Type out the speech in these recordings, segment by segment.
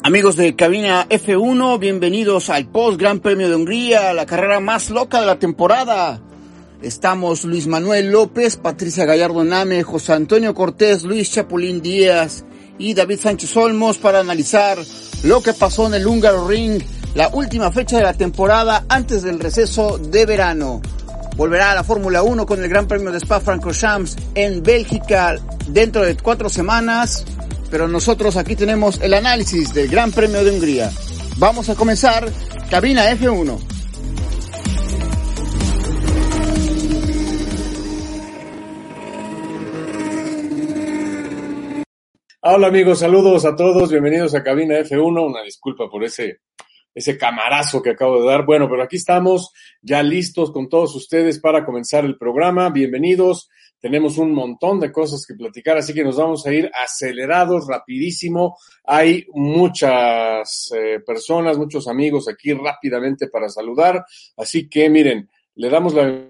Amigos de Cabina F1, bienvenidos al Post Gran Premio de Hungría, la carrera más loca de la temporada. Estamos Luis Manuel López, Patricia Gallardo Name, José Antonio Cortés, Luis Chapulín Díaz y David Sánchez Olmos para analizar lo que pasó en el Hungaroring, la última fecha de la temporada antes del receso de verano. Volverá a la Fórmula 1 con el Gran Premio de Spa-Francorchamps en Bélgica dentro de 4 semanas. Pero nosotros aquí tenemos el análisis del Gran Premio de Hungría. Vamos a comenzar Cabina F1. Hola amigos, saludos a todos, bienvenidos a Cabina F1. Una disculpa por ese camarazo que acabo de dar. Bueno, pero aquí estamos ya listos con todos ustedes para comenzar el programa. Bienvenidos. Tenemos un montón de cosas que platicar, así que nos vamos a ir acelerados, rapidísimo. Hay muchas personas, muchos amigos aquí rápidamente para saludar. Así que miren, le damos la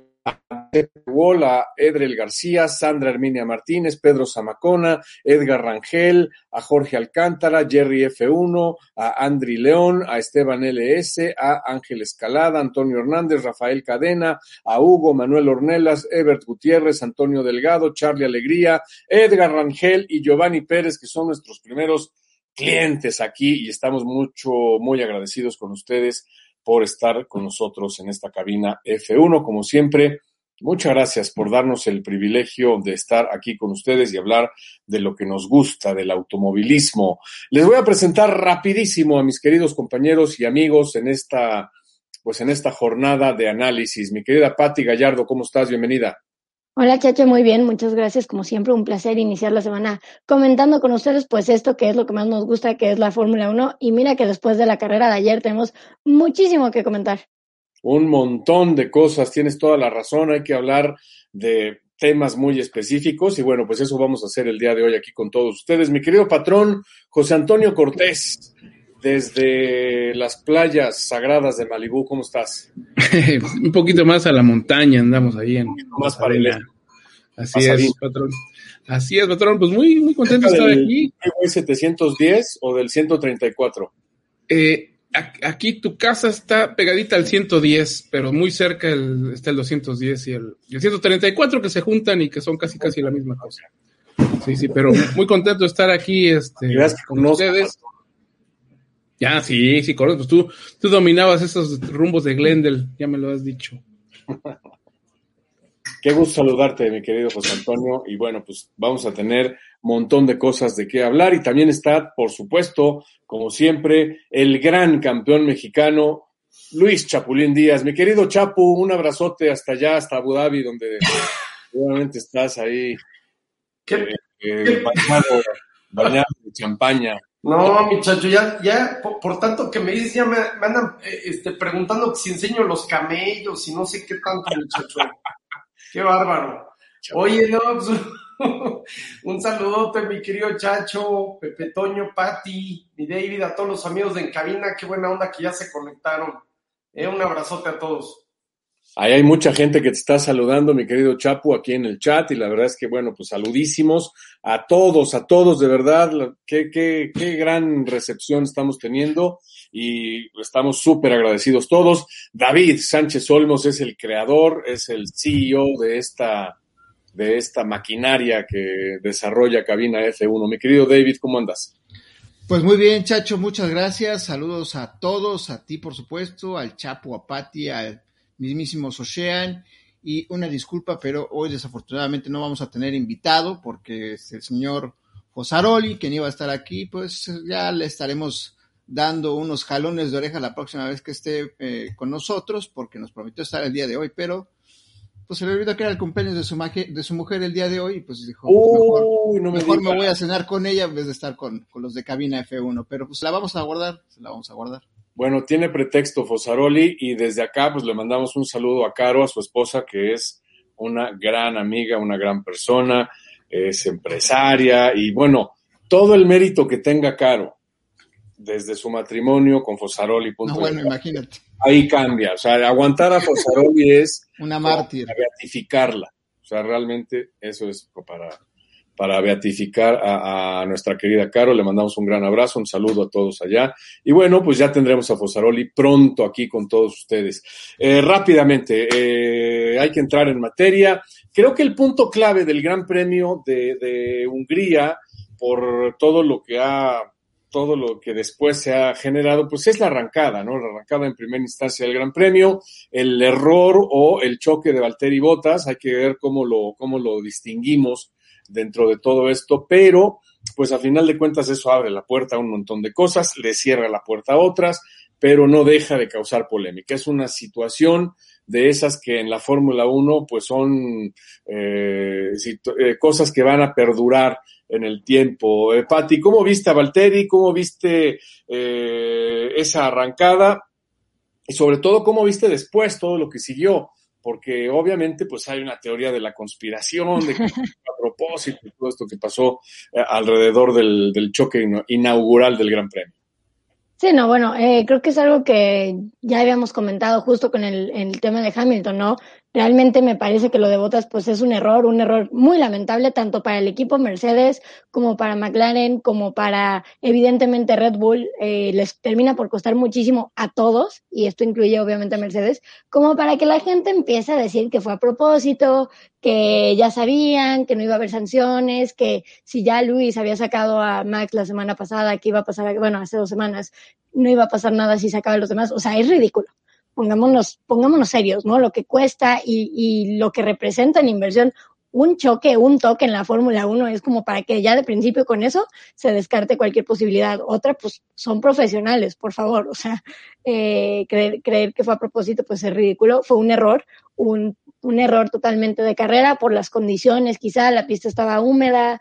a Edrel García, Sandra Herminia Martínez, Pedro Zamacona, Edgar Rangel, a Jorge Alcántara, Jerry F1, a Andri León, a Esteban LS, a Ángel Escalada, Antonio Hernández, Rafael Cadena, a Hugo, Manuel Ornelas, Ebert Gutiérrez, Antonio Delgado, Charlie Alegría, Edgar Rangel y Giovanni Pérez, que son nuestros primeros clientes aquí y estamos muy agradecidos con ustedes por estar con nosotros en esta cabina F1. Como siempre, muchas gracias por darnos el privilegio de estar aquí con ustedes y hablar de lo que nos gusta, del automovilismo. Les voy a presentar rapidísimo a mis queridos compañeros y amigos en esta jornada de análisis. Mi querida Pati Gallardo, ¿cómo estás? Bienvenida. Hola Chacho, muy bien, muchas gracias, como siempre un placer iniciar la semana comentando con ustedes pues esto que es lo que más nos gusta, que es la Fórmula 1, y mira que después de la carrera de ayer tenemos muchísimo que comentar. Un montón de cosas, tienes toda la razón, hay que hablar de temas muy específicos y bueno, pues eso vamos a hacer el día de hoy aquí con todos ustedes. Mi querido patrón José Antonio Cortés, desde las playas sagradas de Malibú, ¿cómo estás? Un poquito más a la montaña, andamos ahí en más para el Así es, patrón. Así es, patrón. Pues muy contento de estar aquí. ¿El 710 o del 134? Aquí tu casa está pegadita al 110, pero muy cerca está el 210 y el 134 que se juntan y que son casi la misma cosa. Sí, pero muy contento de estar aquí con ustedes. Ya, sí, correcto. Pues tú dominabas esos rumbos de Glendale, ya me lo has dicho. Qué gusto saludarte, mi querido José Antonio. Y bueno, pues vamos a tener un montón de cosas de qué hablar. Y también está, por supuesto, como siempre, el gran campeón mexicano, Luis Chapulín Díaz. Mi querido Chapu, un abrazote hasta allá, hasta Abu Dhabi, donde seguramente estás ahí bañado de champaña. No, muchacho, ya, por tanto que me dices, ya me andan preguntando si enseño los camellos y no sé qué tanto, muchacho. Qué bárbaro. Oye, no, pues, un saludote, mi querido Chacho, Pepe Toño, Pati, mi David, a todos los amigos de En Cabina, qué buena onda que ya se conectaron. Un abrazote a todos. Ahí hay mucha gente que te está saludando, mi querido Chapu, aquí en el chat, y la verdad es que, bueno, pues saludísimos a todos, de verdad, qué gran recepción estamos teniendo, y estamos súper agradecidos todos. David Sánchez Olmos es el creador, es el CEO de esta maquinaria que desarrolla Cabina F1. Mi querido David, ¿cómo andas? Pues muy bien, Chacho, muchas gracias, saludos a todos, a ti por supuesto, al Chapu, a Pati, al mismísimo Ocean, y una disculpa, pero hoy desafortunadamente no vamos a tener invitado porque el señor Fosaroli, quien iba a estar aquí, pues ya le estaremos dando unos jalones de oreja la próxima vez que esté con nosotros, porque nos prometió estar el día de hoy, pero pues se le olvidó que era el cumpleaños de su mujer el día de hoy, y pues dijo, mejor me voy a cenar con ella en vez de estar con los de Cabina F1, pero pues se la vamos a guardar. Bueno, tiene pretexto Fosaroli, y desde acá pues le mandamos un saludo a Caro, a su esposa, que es una gran amiga, una gran persona, es empresaria, y bueno, todo el mérito que tenga Caro desde su matrimonio con Fosaroli. No, bueno, imagínate. Ahí cambia, o sea, aguantar a Fosaroli es una mártir. Beatificarla, o sea, realmente eso es para beatificar a nuestra querida Caro. Le mandamos un gran abrazo, un saludo a todos allá. Y bueno, pues ya tendremos a Fossaroli pronto aquí con todos ustedes. Rápidamente, hay que entrar en materia. Creo que el punto clave del Gran Premio de Hungría, por todo lo que después se ha generado, pues es la arrancada, ¿no? La arrancada en primera instancia del Gran Premio, el error o el choque de Valtteri Bottas. Hay que ver cómo lo distinguimos dentro de todo esto, pero pues a final de cuentas eso abre la puerta a un montón de cosas, le cierra la puerta a otras, pero no deja de causar polémica. Es una situación de esas que en la Fórmula 1 pues son cosas que van a perdurar en el tiempo. Pati, ¿cómo viste a Valtteri? ¿Cómo viste esa arrancada? Y sobre todo, ¿cómo viste después todo lo que siguió? Porque obviamente pues hay una teoría de la conspiración, de que a propósito y todo esto que pasó alrededor del choque inaugural del Gran Premio. Sí, no, bueno, creo que es algo que ya habíamos comentado justo con el tema de Hamilton, ¿no? Realmente me parece que lo de Bottas pues es un error muy lamentable tanto para el equipo Mercedes como para McLaren, como para evidentemente Red Bull. Les termina por costar muchísimo a todos, y esto incluye obviamente a Mercedes, como para que la gente empiece a decir que fue a propósito, que ya sabían, que no iba a haber sanciones, que si ya Lewis había sacado a Max la semana pasada, que iba a pasar, bueno, hace 2 semanas, no iba a pasar nada si sacaba a los demás. O sea, es ridículo. Pongámonos serios, ¿no? Lo que cuesta y lo que representa en inversión un toque en la Fórmula 1 es como para que ya de principio con eso se descarte cualquier posibilidad. Otra, pues son profesionales, por favor. O sea, creer que fue a propósito, pues es ridículo. Fue un error, un error totalmente de carrera por las condiciones. Quizá la pista estaba húmeda,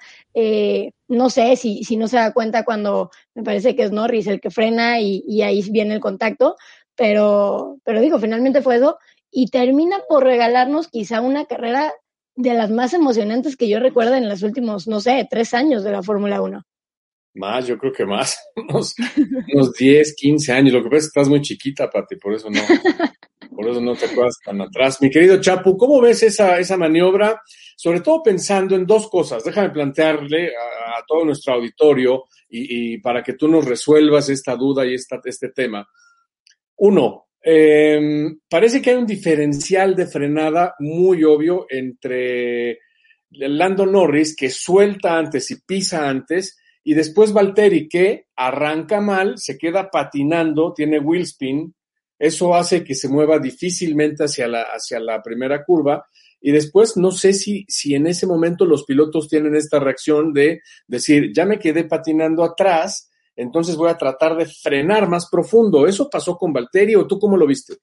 no sé si no se da cuenta cuando me parece que es Norris el que frena y ahí viene el contacto. Pero digo, finalmente fue eso, y termina por regalarnos quizá una carrera de las más emocionantes que yo recuerdo en los últimos, no sé, 3 años de la Fórmula 1. Más, yo creo que más, unos 10, 15 años. Lo que pasa es que estás muy chiquita, Pati, por eso no te acuerdas tan atrás. Mi querido Chapu, ¿cómo ves esa maniobra? Sobre todo pensando en 2 cosas. Déjame plantearle a todo nuestro auditorio y para que tú nos resuelvas esta duda y este tema. 1, parece que hay un diferencial de frenada muy obvio entre Lando Norris, que suelta antes y pisa antes, y después Valtteri, que arranca mal, se queda patinando, tiene wheel spin, eso hace que se mueva difícilmente hacia la primera curva, y después no sé si en ese momento los pilotos tienen esta reacción de decir, ya me quedé patinando atrás, entonces voy a tratar de frenar más profundo. ¿Eso pasó con Valtteri o tú cómo lo viste?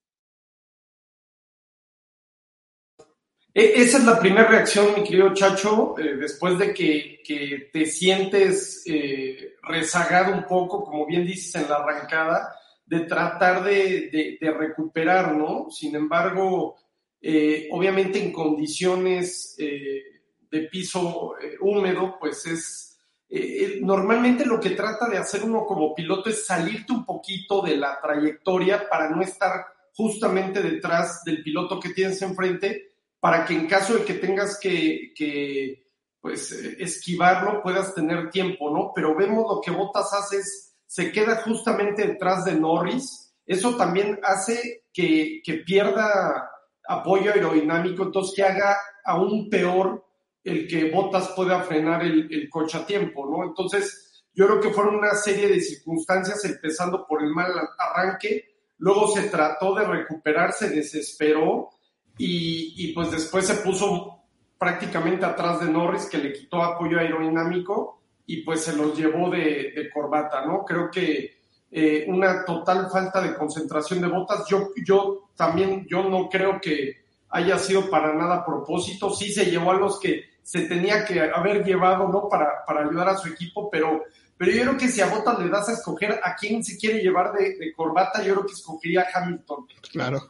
Esa es la primera reacción, mi querido Chacho, después de que te sientes rezagado un poco, como bien dices en la arrancada, de tratar de recuperar, ¿no? Sin embargo, obviamente en condiciones de piso húmedo, pues es... normalmente lo que trata de hacer uno como piloto es salirte un poquito de la trayectoria para no estar justamente detrás del piloto que tienes enfrente, para que en caso de que tengas que pues, esquivarlo, puedas tener tiempo, ¿no? Pero vemos lo que Bottas hace se queda justamente detrás de Norris. Eso también hace que pierda apoyo aerodinámico, entonces que haga aún peor el que Bottas pueda frenar el coche a tiempo, ¿no? Entonces, yo creo que fueron una serie de circunstancias, empezando por el mal arranque, luego se trató de recuperar, se desesperó, y pues después se puso prácticamente atrás de Norris, que le quitó apoyo aerodinámico, y pues se los llevó de corbata, ¿no? Creo que una total falta de concentración de Bottas. Yo no creo que haya sido para nada a propósito. Sí se llevó a los que se tenía que haber llevado, ¿no? Para ayudar a su equipo, pero yo creo que si a Bottas le das a escoger a quién se quiere llevar de corbata, yo creo que escogería a Hamilton. Claro.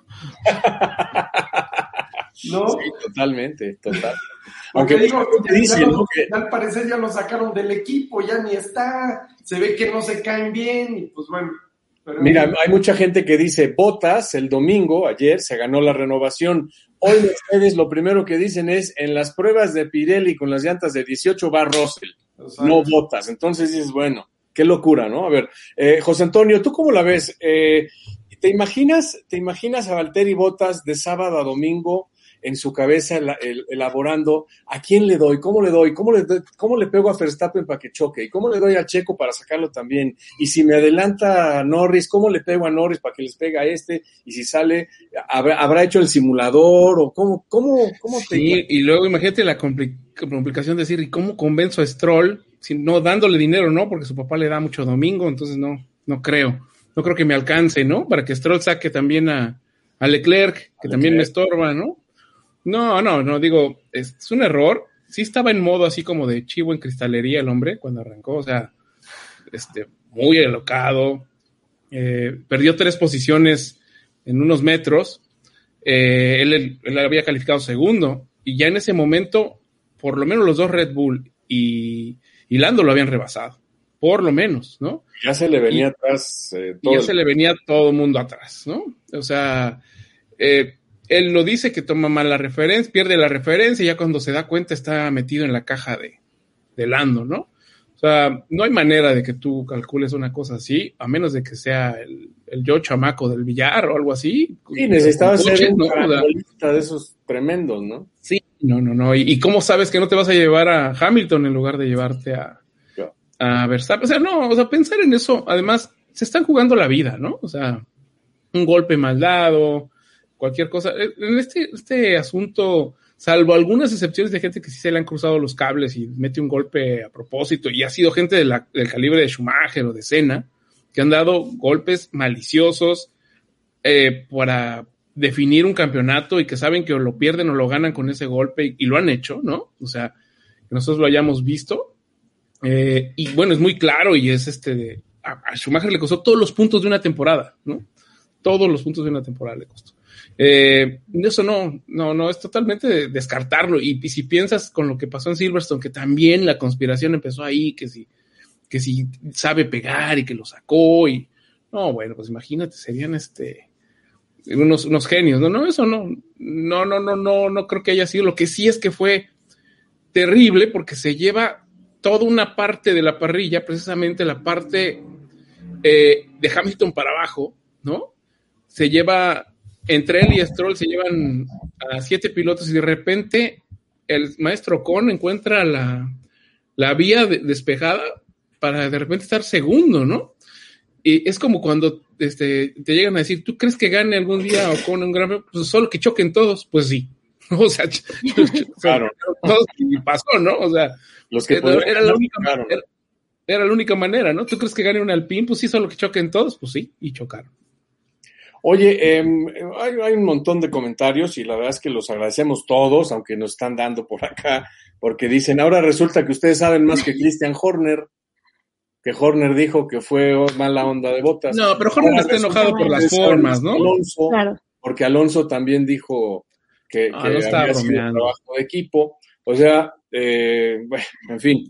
¿No? Sí, totalmente. Aunque digo, al parecer ya lo sacaron del equipo, ya ni está, se ve que no se caen bien, y pues bueno. Mira, hay mucha gente que dice, Bottas el domingo, ayer, se ganó la renovación. Hoy Mercedes lo primero que dicen es, en las pruebas de Pirelli con las llantas de 18 va Russell, no Bottas. Entonces dices, bueno, qué locura, ¿no? A ver, José Antonio, ¿tú cómo la ves? ¿Te imaginas a Valtteri Bottas de sábado a domingo en su cabeza elaborando a quién le doy, cómo le pego a Verstappen para que choque, y cómo le doy a Checo para sacarlo también, y si me adelanta a Norris, cómo le pego a Norris para que les pegue a este, y si sale, habrá hecho el simulador, o cómo te... Sí, y luego imagínate la complicación de decir, ¿y cómo convenzo a Stroll? Si no dándole dinero, ¿no? Porque su papá le da mucho domingo, entonces no creo que me alcance, ¿no? Para que Stroll saque también a Leclerc, que también me estorba, ¿no? No, digo, es un error. Sí estaba en modo así como de chivo en cristalería el hombre cuando arrancó, o sea, muy alocado, perdió 3 posiciones en unos metros, él había calificado segundo, y ya en ese momento, por lo menos los 2 Red Bull y Lando lo habían rebasado, por lo menos, ¿no? Ya se le venía atrás. Se le venía todo el mundo atrás, ¿no? O sea, él lo dice que toma mal la referencia, pierde la referencia y ya cuando se da cuenta está metido en la caja de Lando, ¿no? O sea, no hay manera de que tú calcules una cosa así, a menos de que sea el yo chamaco del billar o algo así. Sí, necesitaba ser un carambolista de esos tremendos, ¿no? Sí, no. ¿Y cómo sabes que no te vas a llevar a Hamilton en lugar de llevarte a Verstappen? O sea, pensar en eso, además, se están jugando la vida, ¿no? O sea, un golpe mal dado, cualquier cosa. En este asunto, salvo algunas excepciones de gente que sí se le han cruzado los cables y mete un golpe a propósito, y ha sido gente del calibre de Schumacher o de Senna, que han dado golpes maliciosos para definir un campeonato y que saben que o lo pierden o lo ganan con ese golpe, y lo han hecho, ¿no? O sea, que nosotros lo hayamos visto. Y bueno, es muy claro, y es a Schumacher le costó todos los puntos de una temporada, ¿no? Todos los puntos de una temporada le costó. Eso no, es totalmente descartarlo. Y si piensas con lo que pasó en Silverstone, que también la conspiración empezó ahí, que si sabe pegar y que lo sacó, y no, bueno, pues imagínate, serían unos genios. No, eso no creo que haya sido. Lo que sí es que fue terrible porque se lleva toda una parte de la parrilla, precisamente la parte de Hamilton para abajo, ¿no? Se lleva, entre él y Stroll se llevan a 7 pilotos, y de repente el maestro Ocon encuentra la vía despejada para de repente estar segundo, ¿no? Y es como cuando te llegan a decir, ¿tú crees que gane algún día Ocon un gran premio? Pues solo que choquen todos, pues sí. O sea, claro. Todos, y pasó, ¿no? O sea, los que era la única manera, ¿no? ¿Tú crees que gane un Alpine? Pues sí, solo que choquen todos, pues sí, y chocaron. Oye, hay un montón de comentarios y la verdad es que los agradecemos todos, aunque nos están dando por acá, porque dicen, ahora resulta que ustedes saben más que Christian Horner, que Horner dijo que fue mala onda de Bottas. No, pero Horner está enojado por las formas, ¿no? Alonso, claro. Porque Alonso también dijo que no había sido un trabajo de equipo. O sea, bueno, en fin.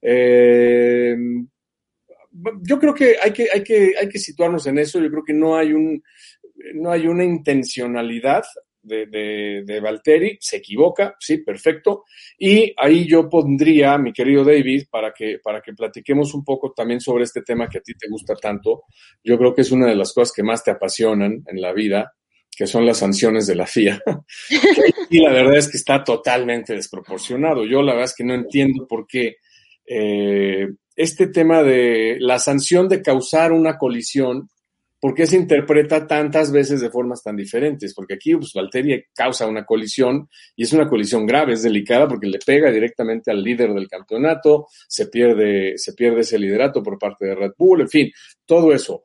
Yo creo que hay que situarnos en eso. Yo creo que no hay una intencionalidad de Valtteri. Se equivoca, sí, perfecto. Y ahí yo pondría, mi querido David, para que platiquemos un poco también sobre este tema que a ti te gusta tanto. Yo creo que es una de las cosas que más te apasionan en la vida, que son las sanciones de la FIA. Y la verdad es que está totalmente desproporcionado. Yo la verdad es que no entiendo por qué este tema de la sanción de causar una colisión, ¿por qué se interpreta tantas veces de formas tan diferentes? Porque aquí pues, Valtteri causa una colisión y es una colisión grave, es delicada porque le pega directamente al líder del campeonato, se pierde ese liderato por parte de Red Bull, en fin, todo eso.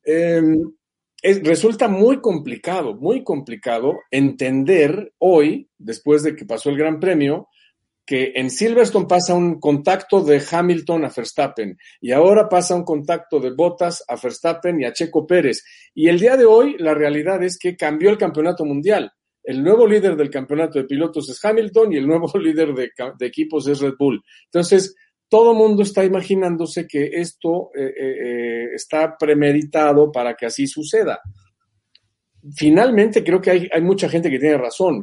Resulta muy complicado entender hoy, después de que pasó el Gran Premio, que en Silverstone pasa un contacto de Hamilton a Verstappen y ahora pasa un contacto de Bottas a Verstappen y a Checo Pérez. Y el día de hoy la realidad es que cambió el campeonato mundial. El nuevo líder del campeonato de pilotos es Hamilton y el nuevo líder de equipos es Red Bull. Entonces, todo el mundo está imaginándose que esto está premeditado para que así suceda. Finalmente, creo que hay mucha gente que tiene razón.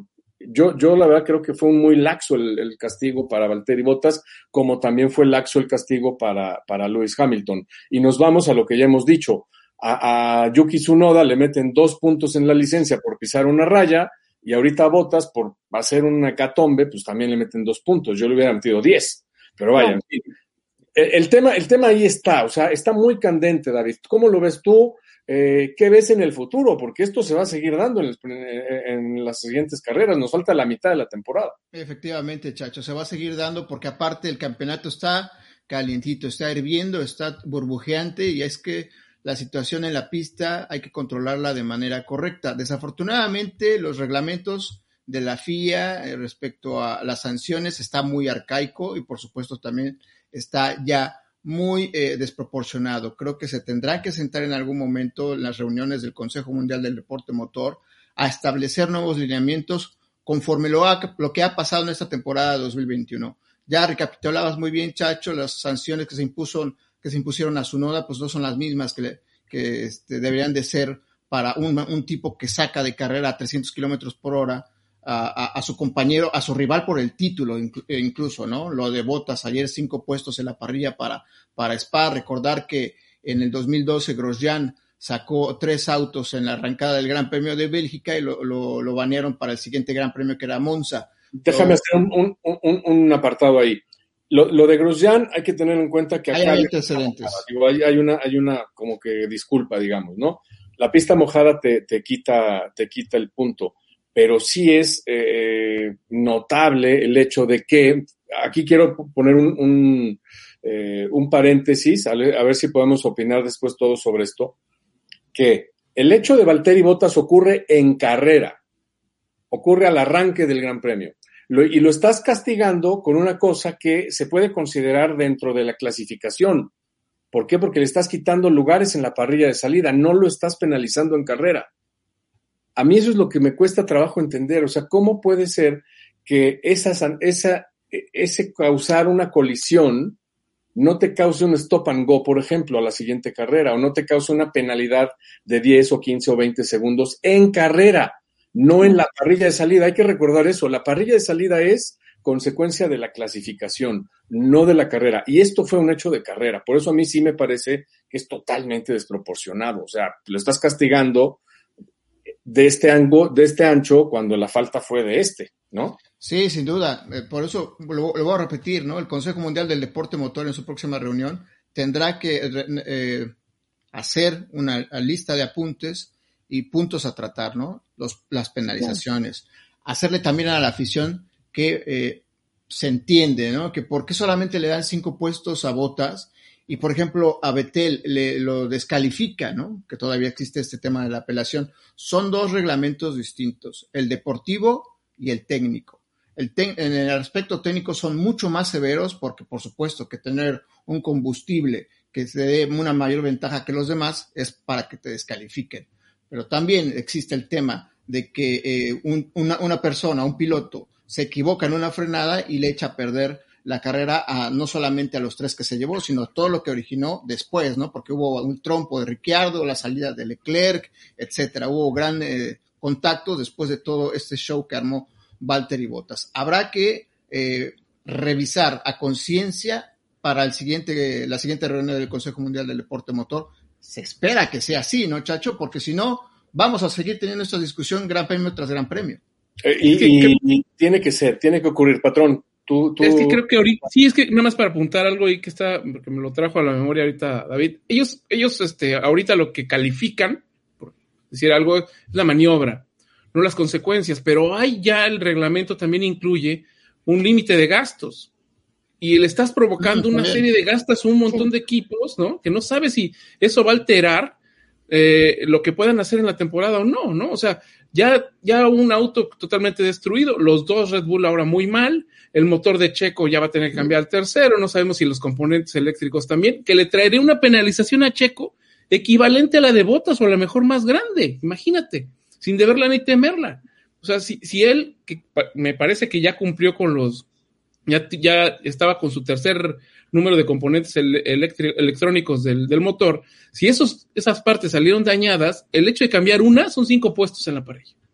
yo la verdad creo que fue muy laxo el castigo para Valtteri Bottas, como también fue laxo el castigo para Lewis Hamilton. Y nos vamos a lo que ya hemos dicho. A Yuki Tsunoda le meten 2 puntos en la licencia por pisar una raya, y ahorita a Bottas por hacer una hecatombe, pues también le meten 2 puntos. Yo le hubiera metido 10. Pero vaya, en fin. El tema ahí está, o sea, está muy candente, David. ¿Cómo lo ves tú? ¿Qué ves en el futuro? Porque esto se va a seguir dando en las siguientes carreras. Nos falta la mitad de la temporada. Efectivamente, Chacho, se va a seguir dando porque aparte el campeonato está calientito, está hirviendo, está burbujeante, y es que la situación en la pista hay que controlarla de manera correcta. Desafortunadamente, los reglamentos de la FIA respecto a las sanciones está muy arcaico y por supuesto también está ya muy desproporcionado. Creo que se tendrá que sentar en algún momento en las reuniones del Consejo Mundial del Deporte Motor a establecer nuevos lineamientos conforme lo que ha pasado en esta temporada 2021. Ya recapitulabas muy bien, Chacho, las sanciones que se impusieron a Tsunoda, pues no son las mismas que deberían de ser para un tipo que saca de carrera a 300 kilómetros por hora a su compañero, a su rival por el título incluso, ¿no? Lo de Bottas ayer 5 puestos en la parrilla para Spa. Recordar que en el 2012 Grosjean sacó 3 autos en la arrancada del Gran Premio de Bélgica y lo banearon para el siguiente Gran Premio, que era Monza. Déjame hacer un apartado ahí. Lo de Grosjean hay que tener en cuenta que acá hay antecedentes. Hay una como que disculpa, digamos, ¿no? La pista mojada te quita el punto, pero sí es notable el hecho de que, aquí quiero poner un paréntesis, a ver si podemos opinar después todos sobre esto, que el hecho de Valtteri Bottas ocurre en carrera, ocurre al arranque del Gran Premio. Y lo estás castigando con una cosa que se puede considerar dentro de la clasificación. ¿Por qué? Porque le estás quitando lugares en la parrilla de salida, no lo estás penalizando en carrera. A mí eso es lo que me cuesta trabajo entender. O sea, ¿cómo puede ser que ese causar una colisión no te cause un stop and go, por ejemplo, a la siguiente carrera, o no te cause una penalidad de 10 o 15 o 20 segundos en carrera? No en la parrilla de salida. Hay que recordar eso. La parrilla de salida es consecuencia de la clasificación, no de la carrera. Y esto fue un hecho de carrera. Por eso a mí sí me parece que es totalmente desproporcionado. O sea, lo estás castigando de este ancho cuando la falta fue de ¿no? Sí, sin duda. Por eso lo voy a repetir, ¿no? El Consejo Mundial del Deporte Motor en su próxima reunión tendrá que hacer una lista de apuntes y puntos a tratar, ¿no? Las penalizaciones. Hacerle también a la afición que se entiende, ¿no? Que por qué solamente le dan 5 puestos a Bottas y, por ejemplo, a Vettel lo descalifica, ¿no? Que todavía existe este tema de la apelación. Son 2 reglamentos distintos, el deportivo y el técnico. En el aspecto técnico son mucho más severos porque, por supuesto, que tener un combustible que te dé una mayor ventaja que los demás es para que te descalifiquen. Pero también existe el tema de que una persona, un piloto, se equivoca en una frenada y le echa a perder la carrera no solamente a los 3 que se llevó, sino todo lo que originó después, ¿no? Porque hubo un trompo de Ricciardo, la salida de Leclerc, etcétera. Hubo gran contacto después de todo este show que armó Valtteri Bottas. Habrá que revisar a conciencia para la siguiente reunión del Consejo Mundial del Deporte Motor. Se espera que sea así, ¿no, Chacho? Porque si no, vamos a seguir teniendo esta discusión Gran Premio tras Gran Premio. Y tiene que ocurrir, patrón. Es que creo que ahorita, sí, es que nada más para apuntar algo ahí que porque me lo trajo a la memoria ahorita David. Ellos ahorita lo que califican, por decir algo, es la maniobra, no las consecuencias, pero ahí ya el reglamento también incluye un límite de gastos. Y le estás provocando una serie de gastos a un montón de equipos, ¿no? Que no sabes si eso va a alterar lo que puedan hacer en la temporada o no, ¿no? O sea, ya un auto totalmente destruido, los 2 Red Bull ahora muy mal, el motor de Checo ya va a tener que cambiar al tercero, no sabemos si los componentes eléctricos también, que le traeré una penalización a Checo equivalente a la de Bottas o a lo mejor más grande, imagínate, sin deberla ni temerla. O sea, si él, que me parece que ya cumplió con ya estaba con su tercer número de componentes electrónicos del motor, si esas partes salieron dañadas, el hecho de cambiar una son 5 puestos en la parrilla.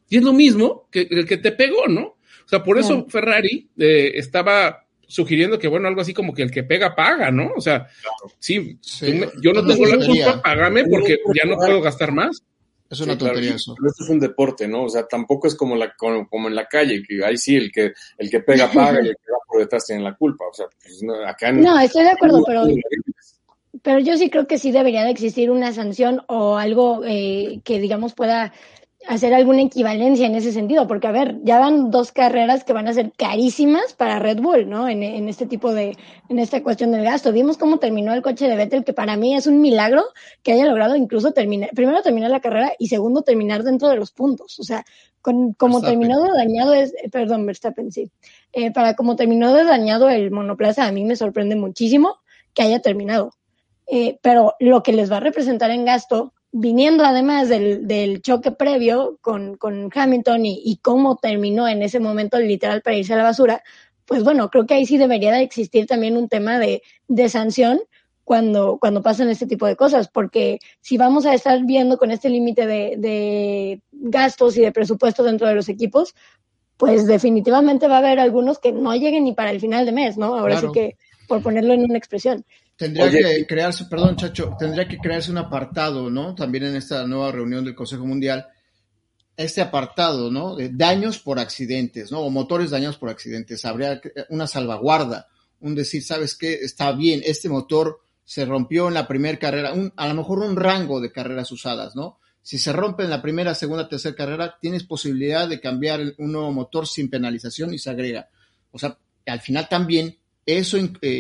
Y es lo mismo que el que te pegó, ¿no? O sea, por eso Ferrari estaba sugiriendo que, bueno, algo así como que el que pega paga, ¿no? O sea, sí, yo no tengo la culpa, págame porque ya no puedo gastar más. Es una tontería eso. Pero esto es un deporte, ¿no? O sea, tampoco es como en la calle, que ahí sí el que pega paga y el que va por detrás tiene la culpa. O sea, pues acá no, estoy de acuerdo, pero yo sí creo que sí debería de existir una sanción o algo que, digamos, pueda hacer alguna equivalencia en ese sentido, porque a ver, ya van 2 carreras que van a ser carísimas para Red Bull, ¿no? En esta cuestión del gasto. Vimos cómo terminó el coche de Vettel, que para mí es un milagro que haya logrado incluso primero terminar la carrera y segundo terminar dentro de los puntos. O sea, como terminó de dañado Verstappen, sí. Para como terminó de dañado el monoplaza, a mí me sorprende muchísimo que haya terminado. Pero lo que les va a representar en gasto, viniendo además del choque previo con Hamilton y cómo terminó en ese momento literal para irse a la basura, pues bueno, creo que ahí sí debería de existir también un tema de sanción cuando pasan este tipo de cosas, porque si vamos a estar viendo con este límite de gastos y de presupuesto dentro de los equipos, pues definitivamente va a haber algunos que no lleguen ni para el final de mes, ¿no? Ahora claro. Sí que, por ponerlo en una expresión. Tendría que crearse un apartado, ¿no? También en esta nueva reunión del Consejo Mundial, este apartado, ¿no? De daños por accidentes, ¿no? O motores dañados por accidentes. Habría una salvaguarda, un decir, ¿sabes qué? Está bien, este motor se rompió en la primera carrera, a lo mejor un rango de carreras usadas, ¿no? Si se rompe en la primera, segunda, tercera carrera, tienes posibilidad de cambiar un nuevo motor sin penalización y se agrega. O sea, al final también eso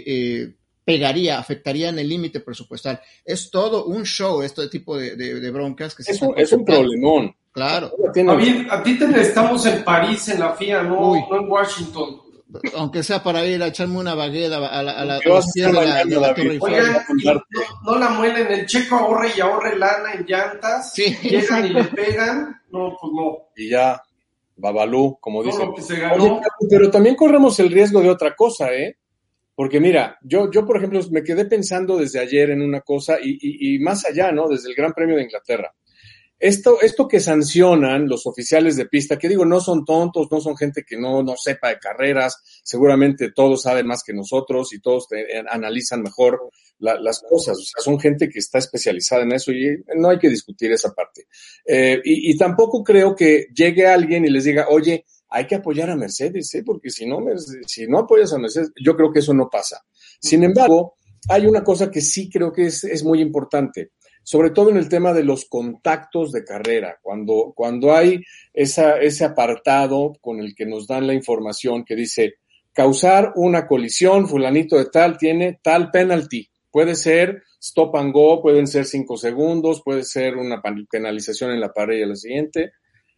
afectaría en el límite presupuestal. Es todo un show este tipo de broncas. Que es un problemón. Claro. A ti te necesitamos en París, en la FIA, no en Washington. Aunque sea para ir a echarme una bagueda a la piedra de la Torre Eiffel. Oigan, no la muelen, el checo ahorre lana en llantas, sí, llegan y le pegan, no, pues no. Y ya, Babalú, como dicen. Lo que se ganó. Oye, pero también corremos el riesgo de otra cosa, ¿eh? Porque mira, yo por ejemplo me quedé pensando desde ayer en una cosa y más allá, ¿no? Desde el Gran Premio de Inglaterra. Esto que sancionan los oficiales de pista, que digo, no son tontos, no son gente que no sepa de carreras, seguramente todos saben más que nosotros y todos analizan mejor las cosas, o sea, son gente que está especializada en eso y no hay que discutir esa parte. Y tampoco creo que llegue alguien y les diga, oye, hay que apoyar a Mercedes, porque si no apoyas a Mercedes, yo creo que eso no pasa. Sin embargo, hay una cosa que sí creo que es muy importante, sobre todo en el tema de los contactos de carrera, cuando hay ese apartado con el que nos dan la información que dice, causar una colisión, fulanito de tal, tiene tal penalty. Puede ser stop and go, pueden ser 5 segundos, puede ser una penalización en la parrilla la siguiente.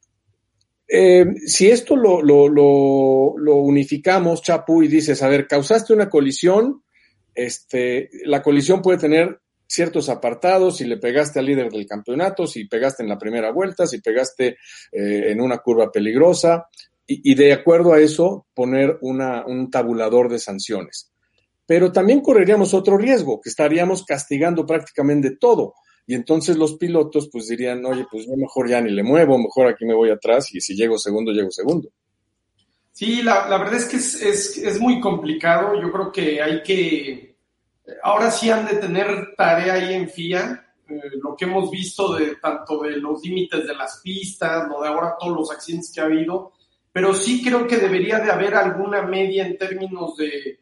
Si esto lo unificamos, Chapu, y dices, a ver, causaste una colisión, la colisión puede tener ciertos apartados, si le pegaste al líder del campeonato, si pegaste en la primera vuelta, si pegaste en una curva peligrosa, y de acuerdo a eso poner un tabulador de sanciones. Pero también correríamos otro riesgo, que estaríamos castigando prácticamente todo. Y entonces los pilotos pues dirían, oye, pues yo mejor ya ni le muevo, mejor aquí me voy atrás y si llego segundo, llego segundo. Sí, la verdad es que es muy complicado. Yo creo que ahora sí han de tener tarea ahí en FIA. Lo que hemos visto tanto de los límites de las pistas, lo de ahora todos los accidentes que ha habido, pero sí creo que debería de haber alguna media en términos de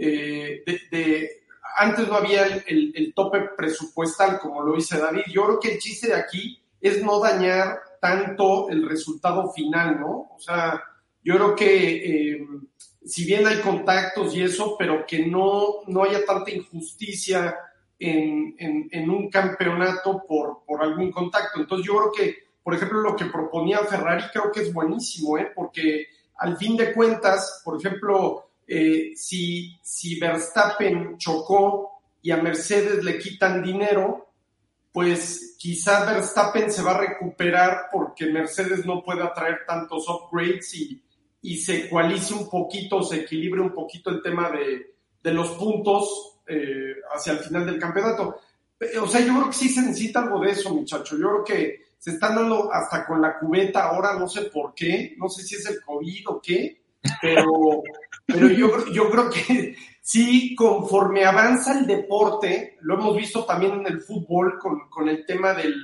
antes no había el tope presupuestal como lo dice David. Yo creo que el chiste de aquí es no dañar tanto el resultado final, ¿no? O sea, yo creo que si bien hay contactos y eso, pero que no haya tanta injusticia en un campeonato por algún contacto. Entonces yo creo que, por ejemplo, lo que proponía Ferrari creo que es buenísimo, porque al fin de cuentas, por ejemplo, si Verstappen chocó y a Mercedes le quitan dinero, pues quizás Verstappen se va a recuperar porque Mercedes no pueda traer tantos upgrades y se ecualice un poquito, se equilibre un poquito el tema de los puntos hacia el final del campeonato. O sea, yo creo que sí se necesita algo de eso, muchacho. Yo creo que se están dando hasta con la cubeta ahora, no sé por qué, no sé si es el COVID o qué, pero yo creo que sí, conforme avanza el deporte, lo hemos visto también en el fútbol con el tema de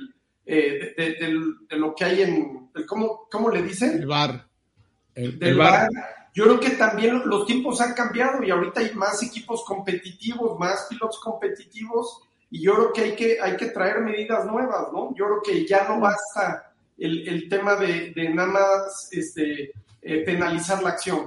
lo que hay en, ¿cómo le dicen? El VAR. Del VAR. Yo creo que también los tiempos han cambiado y ahorita hay más equipos competitivos, más pilotos competitivos, y yo creo que hay que traer medidas nuevas, ¿no? Yo creo que ya no basta el tema de nada más penalizar la acción.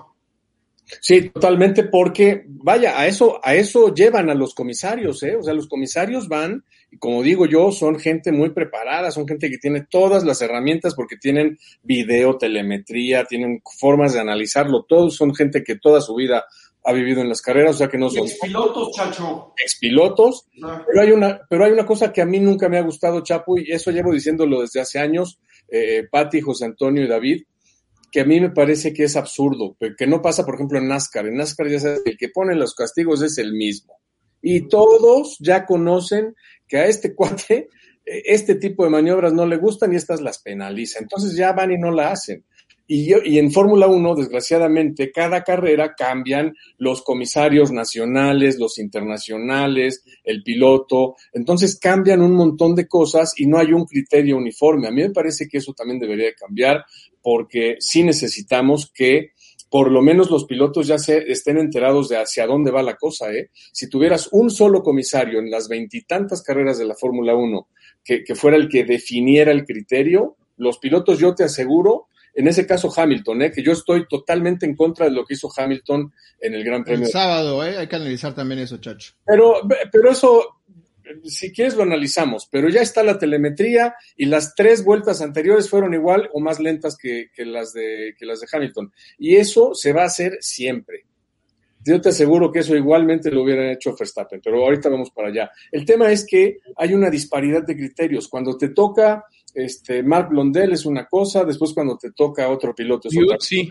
Sí, totalmente, porque vaya, a eso llevan a los comisarios, O sea, los comisarios van, y como digo yo, son gente muy preparada, son gente que tiene todas las herramientas porque tienen video, telemetría, tienen formas de analizarlo, todos son gente que toda su vida ha vivido en las carreras, o sea que no son expilotos, Chacho. Expilotos, pero hay una cosa que a mí nunca me ha gustado, Chapo, y eso llevo diciéndolo desde hace años, Pati, José Antonio y David, que a mí me parece que es absurdo, que no pasa, por ejemplo, en NASCAR. En NASCAR ya sabes que el que pone los castigos es el mismo. Y todos ya conocen que a este cuate este tipo de maniobras no le gustan y estas las penaliza. Entonces ya van y no la hacen. Y en Fórmula 1, desgraciadamente, cada carrera cambian los comisarios nacionales, los internacionales, el piloto. Entonces cambian un montón de cosas y no hay un criterio uniforme. A mí me parece que eso también debería de cambiar porque sí necesitamos que por lo menos los pilotos ya estén enterados de hacia dónde va la cosa, Si tuvieras un solo comisario en las 20 y tantas carreras de la Fórmula 1 que fuera el que definiera el criterio, los pilotos, yo te aseguro, en ese caso Hamilton, que yo estoy totalmente en contra de lo que hizo Hamilton en el Gran Premio. El sábado, hay que analizar también eso, Chacho. Pero eso, si quieres lo analizamos, pero ya está la telemetría y las 3 vueltas anteriores fueron igual o más lentas que las de Hamilton. Y eso se va a hacer siempre. Yo te aseguro que eso igualmente lo hubieran hecho Verstappen, pero ahorita vamos para allá. El tema es que hay una disparidad de criterios. Cuando te toca Marc Blondel es una cosa, después cuando te toca otro piloto es otra. Sí.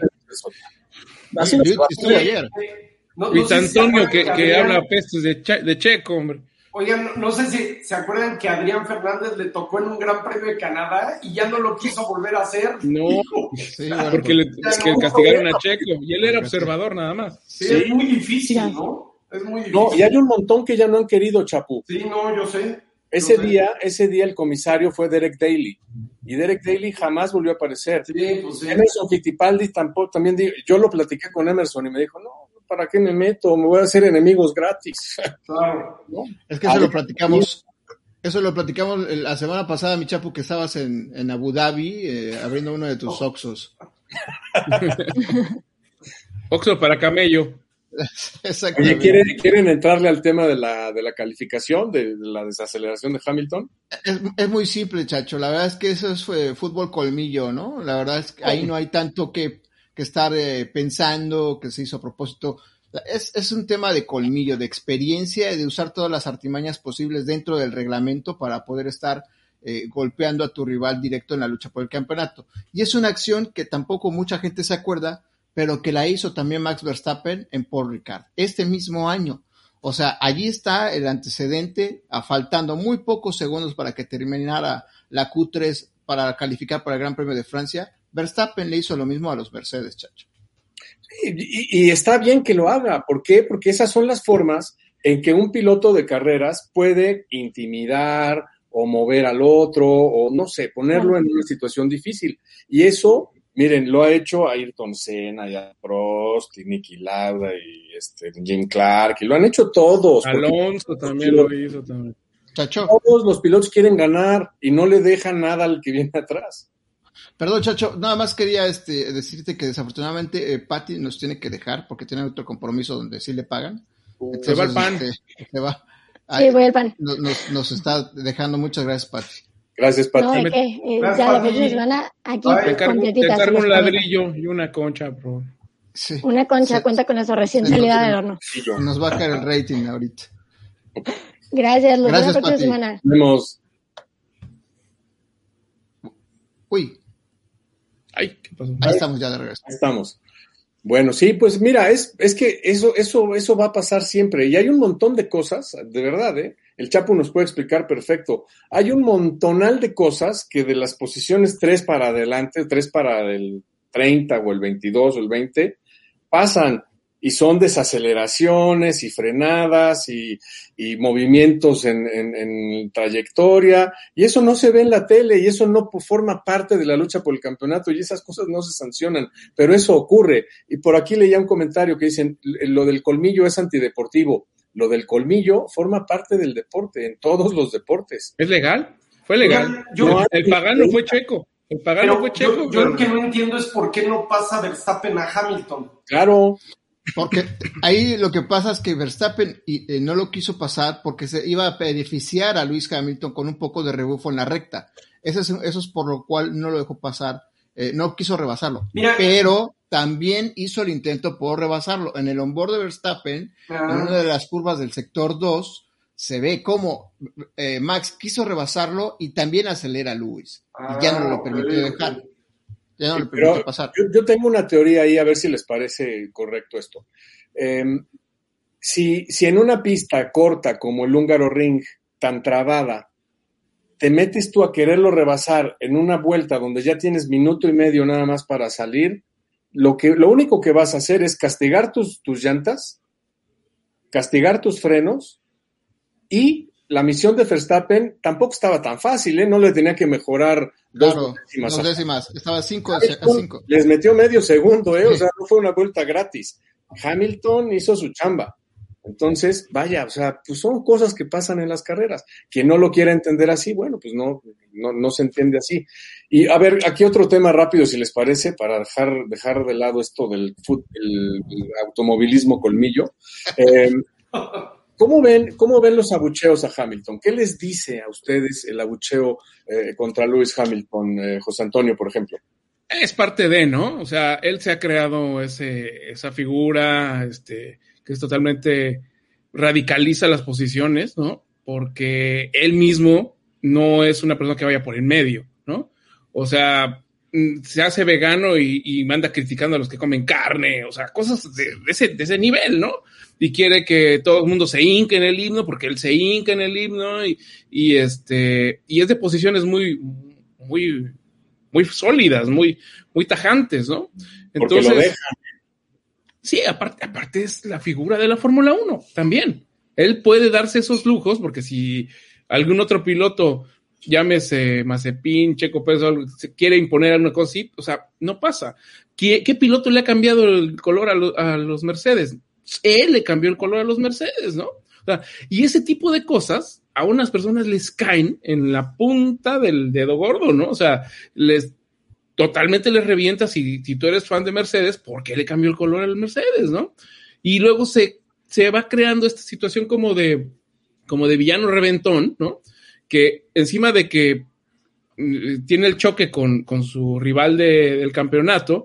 Así no se va. Estuvo ayer. Luis Antonio que habla pestes de Checo, hombre. Oigan, no sé si se acuerdan que a Adrián Fernández le tocó en un Gran Premio de Canadá y ya no lo quiso volver a hacer. No, Sí, bueno, porque que castigaron a Checo y él era observador nada más. Sí, es muy difícil, ¿no? Es muy difícil. No, y hay un montón que ya no han querido, Chapu. Sí, no, yo sé. Ese día el comisario fue Derek Daly y Derek Daly jamás volvió a aparecer. Sí, pues sí. Emerson Fittipaldi también yo lo platiqué con Emerson y me dijo, no, ¿para qué me meto? Me voy a hacer enemigos gratis. Claro. ¿No? Es que eso lo platicamos la semana pasada, mi Chapo, que estabas en Abu Dhabi abriendo uno de tus Oxxos. Oxxo para camello. Exactamente. Oye, ¿quieren entrarle al tema de la calificación, de la desaceleración de Hamilton? Es muy simple, Chacho. La verdad es que eso es fútbol colmillo, ¿no? La verdad es que ahí no hay tanto que estar pensando que se hizo a propósito. Es un tema de colmillo, de experiencia y de usar todas las artimañas posibles dentro del reglamento para poder estar golpeando a tu rival directo en la lucha por el campeonato. Y es una acción que tampoco mucha gente se acuerda, pero que la hizo también Max Verstappen en Paul Ricard, este mismo año. O sea, allí está el antecedente, faltando muy pocos segundos para que terminara la Q3 para calificar para el Gran Premio de Francia. Verstappen le hizo lo mismo a los Mercedes, Chacho. Y está bien que lo haga. ¿Por qué? Porque esas son las formas en que un piloto de carreras puede intimidar o mover al otro o, no sé, ponerlo en una situación difícil. Y eso... Miren, lo ha hecho Ayrton Senna, ya Prost, y Niki Lauda, y Jim Clark, y lo han hecho todos. Alonso también lo hizo también. Chacho. Todos los pilotos quieren ganar y no le dejan nada al que viene atrás. Perdón, Chacho, nada más quería decirte que desafortunadamente Pati nos tiene que dejar porque tiene otro compromiso donde sí le pagan. Entonces, se va el pan. Se va. Sí, voy al pan. Nos está dejando. Muchas gracias, Pati. Gracias, Pati. No, ¿de qué? Ya la próxima semana aquí te encargo un ladrillo y una concha, bro. Sí. Una concha, cuenta con eso, recién salida del horno. Nos va a caer el rating ahorita. Gracias, los vemos la próxima Pati. semana. Nos vemos. Uy. Ay, ¿qué pasó? Ahí estamos ya de regreso. Ahí estamos. Bueno, sí, pues mira, es que eso va a pasar siempre. Y hay un montón de cosas, de verdad, el Chapo nos puede explicar perfecto. Hay un montonal de cosas que de las posiciones 3 para adelante, 3 para el 30 o el 22 o el 20, pasan y son desaceleraciones y frenadas y movimientos en trayectoria, y eso no se ve en la tele y eso no forma parte de la lucha por el campeonato y esas cosas no se sancionan, pero eso ocurre. Y por aquí leía un comentario que dicen, lo del colmillo es antideportivo. Lo del colmillo forma parte del deporte, en todos los deportes. ¿Es legal? Fue legal. El Pagano fue checo. El Pagano fue checo. Yo lo que no entiendo es por qué no pasa Verstappen a Hamilton. Claro. Porque ahí lo que pasa es que Verstappen no lo quiso pasar porque se iba a beneficiar a Lewis Hamilton con un poco de rebufo en la recta. Eso es por lo cual no lo dejó pasar, no quiso rebasarlo. Mira, pero también hizo el intento por rebasarlo. En el onboard de Verstappen, en una de las curvas del sector 2, se ve cómo Max quiso rebasarlo y también acelera a Lewis. Y ya no lo permitió dejar. Ya no le permitió pasar. Yo tengo una teoría ahí, a ver si les parece correcto esto. Si en una pista corta como el Húngaro Ring, tan trabada, te metes tú a quererlo rebasar en una vuelta donde ya tienes minuto y medio nada más para salir, lo único que vas a hacer es castigar tus llantas, castigar tus frenos, y la misión de Verstappen tampoco estaba tan fácil, no le tenía que mejorar dos décimas. Estaba 5 a 5. Les metió medio segundo, o sea, no fue una vuelta gratis. Hamilton hizo su chamba. Entonces, vaya, o sea, pues son cosas que pasan en las carreras. Quien no lo quiera entender así, bueno, pues no se entiende así. Y a ver, aquí otro tema rápido, si les parece, para dejar de lado esto del el automovilismo colmillo. ¿Cómo ven los abucheos a Hamilton? ¿Qué les dice a ustedes el abucheo contra Lewis Hamilton, José Antonio, por ejemplo? Es parte de, ¿no? O sea, él se ha creado esa figura, que es totalmente radicaliza las posiciones, ¿no? Porque él mismo no es una persona que vaya por en medio, ¿no? O sea, se hace vegano y manda criticando a los que comen carne, o sea, cosas de ese nivel, ¿no? Y quiere que todo el mundo se hinque en el himno porque él se hinca en el himno y es de posiciones muy, muy, muy sólidas, muy, muy tajantes, ¿no? Entonces, porque lo dejan. Sí, aparte es la figura de la Fórmula 1 también. Él puede darse esos lujos porque si algún otro piloto, llámese Mazepin, Checo Pérez, se quiere imponer alguna cosa así, o sea, no pasa. ¿Qué piloto le ha cambiado el color a los Mercedes? Él le cambió el color a los Mercedes, ¿no? O sea, y ese tipo de cosas a unas personas les caen en la punta del dedo gordo, ¿no? O sea, totalmente les revienta si tú eres fan de Mercedes, ¿por qué le cambió el color al Mercedes, no? Y luego se va creando esta situación como de villano reventón, ¿no? Que encima de que tiene el choque con su rival del campeonato,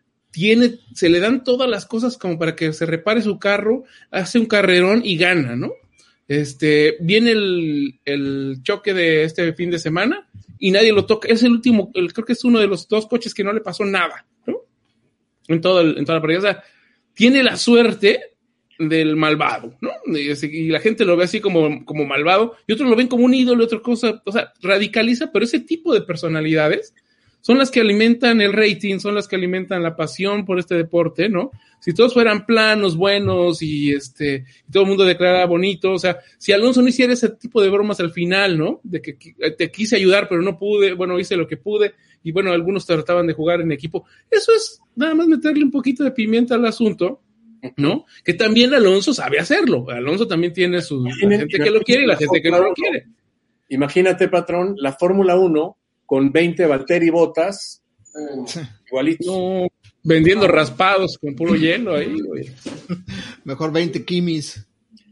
se le dan todas las cosas como para que se repare su carro, hace un carrerón y gana, ¿no? Viene el choque de este fin de semana y nadie lo toca. Es el último, creo que es uno de los 2 coches que no le pasó nada, ¿no? En toda la partida. O sea, tiene la suerte del malvado, ¿no? Y la gente lo ve así como malvado y otros lo ven como un ídolo, otra cosa, o sea, radicaliza, pero ese tipo de personalidades son las que alimentan el rating, son las que alimentan la pasión por este deporte, ¿no? Si todos fueran planos, buenos y todo el mundo declarara bonito, o sea, si Alonso no hiciera ese tipo de bromas al final, ¿no? De que te quise ayudar pero no pude, bueno, hice lo que pude y bueno, algunos trataban de jugar en equipo. Eso es nada más meterle un poquito de pimienta al asunto, ¿no? Que también Alonso sabe hacerlo. Alonso también tiene la gente que lo quiere y la gente que no lo quiere. Imagínate, patrón, la Fórmula 1 con 20 Valtteri Bottas, igualito. No, vendiendo raspados con puro hielo ahí, güey. Mejor 20 Kimis.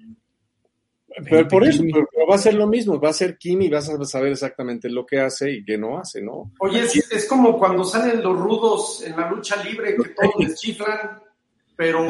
Pero por eso, pero va a ser lo mismo, va a ser Kimi y vas a saber exactamente lo que hace y qué no hace, ¿no? Oye, es como cuando salen los rudos en la lucha libre, que todos les chiflan, pero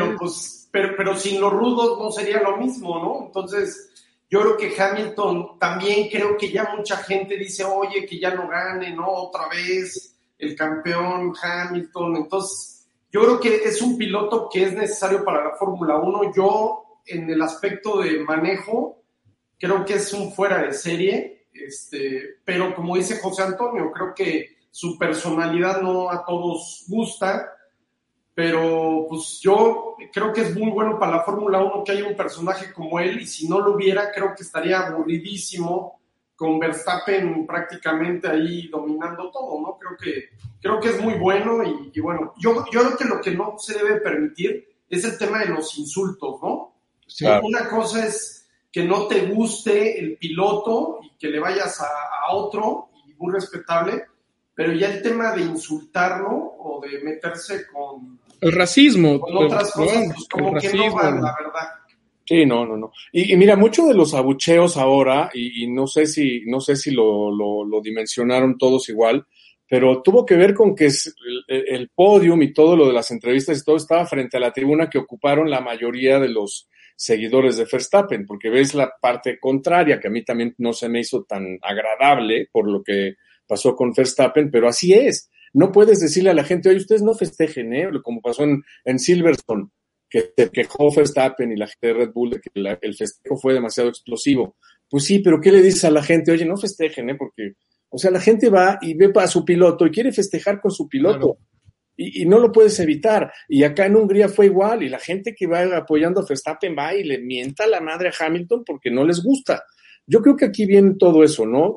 sin los rudos no sería lo mismo, ¿no? Entonces, yo creo que Hamilton también creo que ya mucha gente dice, oye, que ya no gane, ¿no? Otra vez el campeón Hamilton. Entonces, yo creo que es un piloto que es necesario para la Fórmula 1. Yo, en el aspecto de manejo, creo que es un fuera de serie, pero como dice José Antonio, creo que su personalidad no a todos gusta, pero pues yo creo que es muy bueno para la Fórmula 1 que haya un personaje como él, y si no lo hubiera, creo que estaría aburridísimo con Verstappen prácticamente ahí dominando todo, ¿no? Creo que es muy bueno y bueno, yo creo que lo que no se debe permitir es el tema de los insultos, ¿no? Sí. Una cosa es que no te guste el piloto y que le vayas a otro, y muy respetable, pero ya el tema de insultarlo o de meterse con el racismo, con otras cosas, pues como que no van, la verdad. Sí, no. Y mira, muchos de los abucheos ahora, y no sé si lo dimensionaron todos igual, pero tuvo que ver con que el podium y todo lo de las entrevistas y todo estaba frente a la tribuna que ocuparon la mayoría de los seguidores de Verstappen, porque ves la parte contraria, que a mí también no se me hizo tan agradable por lo que pasó con Verstappen, pero así es. No puedes decirle a la gente, oye, ustedes no festejen, como pasó en Silverstone, que se quejó Verstappen y la gente de Red Bull de que el festejo fue demasiado explosivo. Pues sí, pero ¿qué le dices a la gente? Oye, no festejen, porque, o sea, la gente va y ve a su piloto y quiere festejar con su piloto. Claro. Y no lo puedes evitar. Y acá en Hungría fue igual, y la gente que va apoyando a Verstappen va y le mienta la madre a Hamilton porque no les gusta. Yo creo que aquí viene todo eso, ¿no?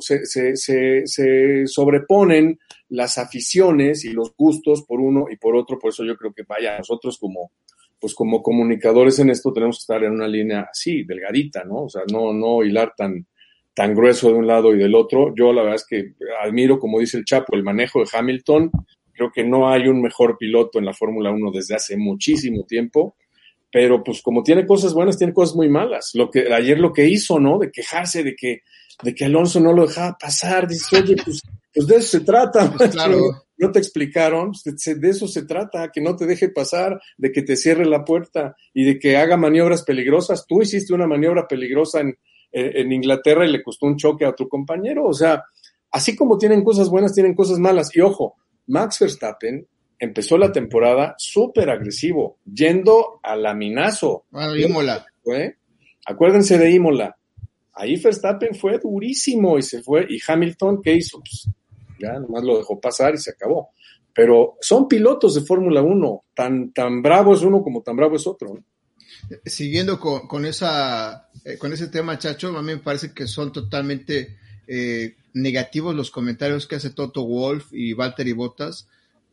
Se sobreponen las aficiones y los gustos por uno y por otro, por eso yo creo que nosotros como comunicadores en esto tenemos que estar en una línea así, delgadita, ¿no? O sea, no hilar tan grueso de un lado y del otro. Yo la verdad es que admiro, como dice el Chapo, el manejo de Hamilton. Creo que no hay un mejor piloto en la Fórmula 1 desde hace muchísimo tiempo. Pero pues como tiene cosas buenas, tiene cosas muy malas. Ayer lo que hizo, ¿no? De quejarse de que Alonso no lo dejaba pasar. Dices, oye, pues de eso se trata. Pues claro. No te explicaron, de eso se trata, que no te deje pasar, de que te cierre la puerta y de que haga maniobras peligrosas. Tú hiciste una maniobra peligrosa en Inglaterra y le costó un choque a tu compañero. O sea, así como tienen cosas buenas, tienen cosas malas. Y ojo, Max Verstappen empezó la temporada súper agresivo, yendo al laminazo. Imola. Acuérdense de Imola. Ahí Verstappen fue durísimo y se fue. ¿Y Hamilton qué hizo? Pues ya nomás lo dejó pasar y se acabó. Pero son pilotos de Fórmula 1. Tan bravo es uno como tan bravo es otro, ¿no? Siguiendo con ese tema, Chacho, a mí me parece que son totalmente negativos los comentarios que hace Toto Wolff y Valtteri Bottas,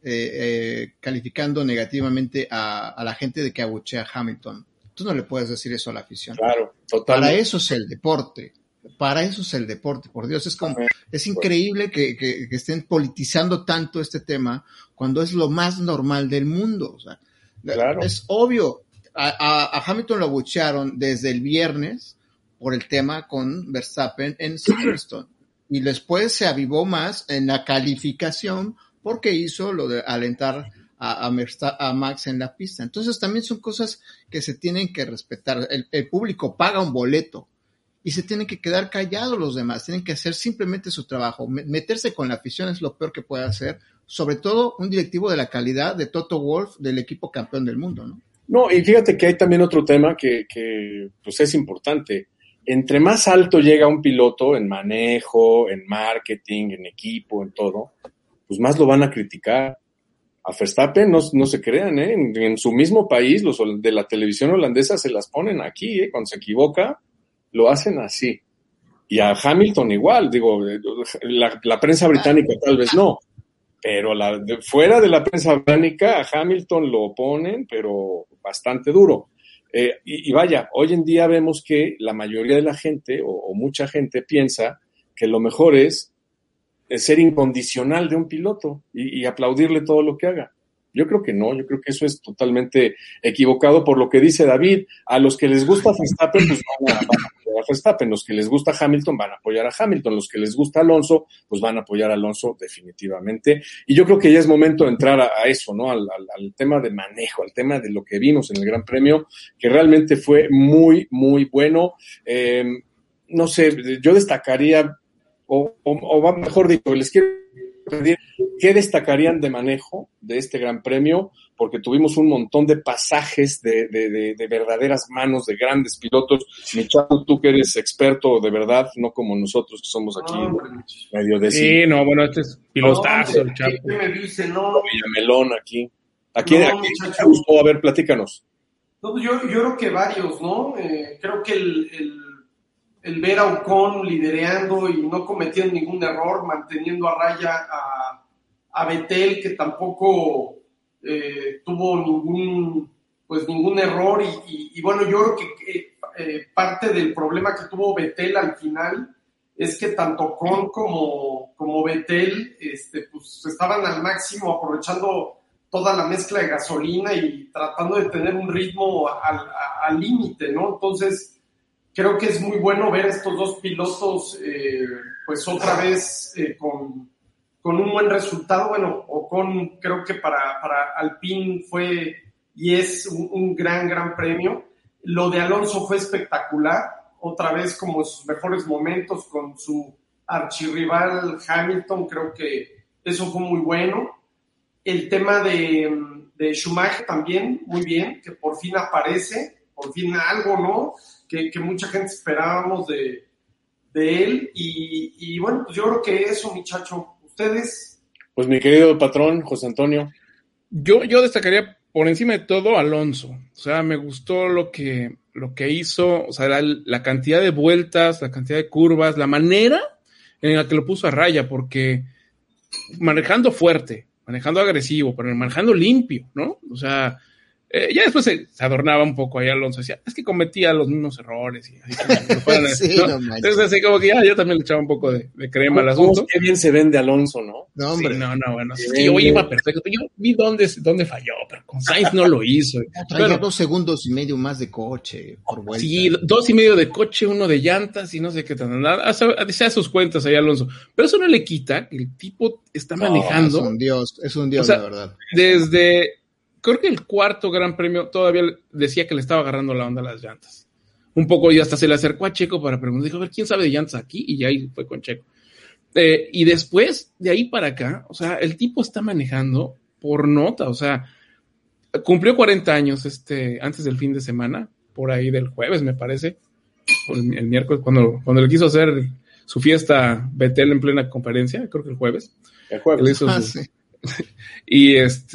calificando negativamente a la gente de que abuchea a Hamilton. Tú no le puedes decir eso a la afición. Claro, totalmente. Para eso es el deporte. Por Dios, es increíble que estén politizando tanto este tema cuando es lo más normal del mundo. O sea, claro. Es obvio. A Hamilton lo abuchearon desde el viernes por el tema con Verstappen en Silverstone. Y después se avivó más en la calificación porque hizo lo de alentar a Max en la pista. Entonces también son cosas que se tienen que respetar. El público paga un boleto y se tienen que quedar callados los demás. Tienen que hacer simplemente su trabajo. Meterse con la afición es lo peor que puede hacer, sobre todo un directivo de la calidad de Toto Wolff, del equipo campeón del mundo, ¿no? No, y fíjate que hay también otro tema que pues es importante. Entre más alto llega un piloto en manejo, en marketing, en equipo, en todo, pues más lo van a criticar. A Verstappen no se crean, en su mismo país los de la televisión holandesa se las ponen aquí, cuando se equivoca lo hacen así. Y a Hamilton igual, digo, la prensa británica tal vez no, pero fuera de la prensa británica a Hamilton lo ponen, pero bastante duro. Y vaya, hoy en día vemos que la mayoría de la gente, o mucha gente, piensa que lo mejor es ser incondicional de un piloto y aplaudirle todo lo que haga. Yo creo que no, yo creo que eso es totalmente equivocado por lo que dice David. A los que les gusta Verstappen, pues van a apoyar a Verstappen. Los que les gusta Hamilton van a apoyar a Hamilton. Los que les gusta Alonso, pues van a apoyar a Alonso definitivamente. Y yo creo que ya es momento de entrar a eso, ¿no? Al tema de manejo, al tema de lo que vimos en el Gran Premio, que realmente fue muy, muy bueno. No sé, yo destacaría, o mejor dicho, les quiero pedir, ¿qué destacarían de manejo de este Gran Premio, porque tuvimos un montón de pasajes de verdaderas manos de grandes pilotos. Mi Chapo, tú que eres experto de verdad, no como nosotros que somos aquí medio de... Sí, no, bueno, este es pilotazo, el Chapo. ¿Qué me dice? No. Villamelón aquí. ¿A quién te gustó? A ver, platícanos. No, yo creo que varios, ¿no? Creo que el ver a Ocon liderando y no cometiendo ningún error, manteniendo a raya a Vettel, que tampoco tuvo ningún error, y bueno, yo creo que parte del problema que tuvo Vettel al final es que tanto Ocon como Vettel pues estaban al máximo aprovechando toda la mezcla de gasolina y tratando de tener un ritmo al límite, ¿no? Entonces, creo que es muy bueno ver a estos dos pilotos, pues otra vez con un buen resultado. Bueno, Ocon creo que para Alpine fue y es un gran premio. Lo de Alonso fue espectacular, otra vez como en sus mejores momentos con su archirrival Hamilton, creo que eso fue muy bueno. El tema de Schumacher también, muy bien, que por fin aparece, por fin algo, ¿no? Que mucha gente esperábamos de él. Y bueno, pues yo creo que eso, muchacho. ¿Ustedes? Pues mi querido patrón, José Antonio. Yo destacaría por encima de todo Alonso. O sea, me gustó lo que hizo, o sea, la cantidad de vueltas, la cantidad de curvas, la manera en la que lo puso a raya, porque manejando fuerte, manejando agresivo, pero manejando limpio, ¿no? O sea, ya después se adornaba un poco ahí Alonso, decía, es que cometía los mismos errores. Y así sí, ¿no? Entonces así como que yo también le echaba un poco de crema al asunto. Qué bien se vende Alonso, ¿no? No, hombre. Sí, bueno, es que yo iba perfecto. Yo vi dónde falló, pero con Sainz no lo hizo. Traía 2 segundos y medio más de coche por vuelta. Sí, 2.5 de coche, 1 de llantas y no sé qué tan nada. Hace sus cuentas ahí Alonso. Pero eso no le quita que el tipo está manejando. Es un dios, o sea, la verdad. Desde, creo que el cuarto Gran Premio todavía decía que le estaba agarrando la onda a las llantas. Un poco, y hasta se le acercó a Checo para preguntar, dijo, a ver, ¿quién sabe de llantas aquí? Y ahí fue con Checo. Y después, de ahí para acá, o sea, el tipo está manejando por nota, o sea, cumplió 40 años antes del fin de semana, por ahí del jueves, me parece, el miércoles, cuando le quiso hacer su fiesta Vettel en plena conferencia, creo que el jueves. El jueves. Sí. Y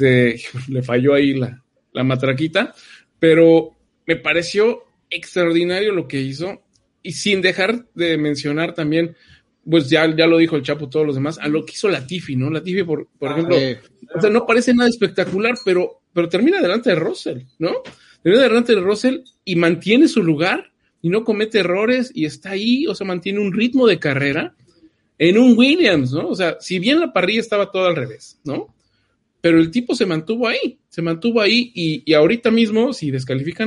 le falló ahí la matraquita, pero me pareció extraordinario lo que hizo, y sin dejar de mencionar también, pues ya lo dijo el Chapo, todos los demás, a lo que hizo Latifi, ¿no? Latifi, por ejemplo, o sea, no parece nada espectacular, pero termina delante de Russell, ¿no? Termina delante de Russell y mantiene su lugar y no comete errores y está ahí, o sea, mantiene un ritmo de carrera en un Williams, ¿no? O sea, si bien la parrilla estaba toda al revés, ¿no? Pero el tipo se mantuvo ahí y ahorita mismo, si descalifican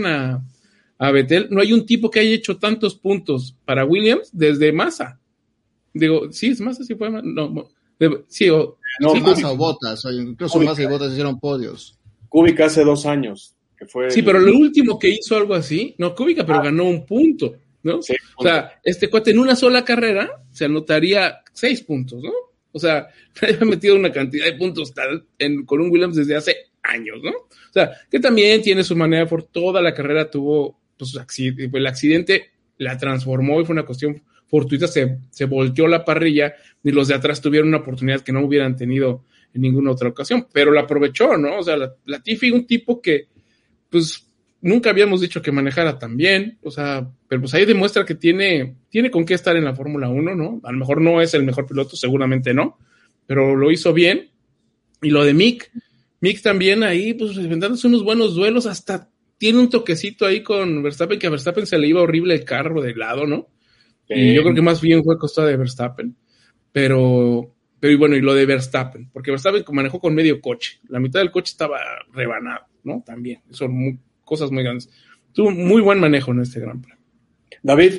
a Vettel, no hay un tipo que haya hecho tantos puntos para Williams desde Massa. Digo, sí, es Massa, sí fue Massa, no, sí, Massa o Bottas, o incluso Massa y Bottas hicieron podios. Kubica hace 2 años, que fue... Sí, pero lo último que hizo algo así, no Kubica, pero ganó un punto, ¿no? Sí, o sea, este cuate en una sola carrera se anotaría 6 puntos, ¿no? O sea, había metido una cantidad de puntos con un Williams desde hace años, ¿no? O sea, que también tiene su manera, por toda la carrera tuvo, pues, el accidente la transformó y fue una cuestión fortuita, se volteó la parrilla y los de atrás tuvieron una oportunidad que no hubieran tenido en ninguna otra ocasión, pero la aprovechó, ¿no? O sea, Latifi, un tipo que, pues, nunca habíamos dicho que manejara tan bien, o sea, pero pues ahí demuestra que tiene con qué estar en la Fórmula 1, ¿no? A lo mejor no es el mejor piloto, seguramente no, pero lo hizo bien. Y lo de Mick también ahí, pues, inventándose unos buenos duelos, hasta tiene un toquecito ahí con Verstappen, que a Verstappen se le iba horrible el carro de lado, ¿no? Y yo creo que más bien fue costa de Verstappen, pero y bueno, y lo de Verstappen, porque Verstappen manejó con medio coche, la mitad del coche estaba rebanado, ¿no? También, son cosas muy grandes. Tuvo muy buen manejo en este Gran Premio. David.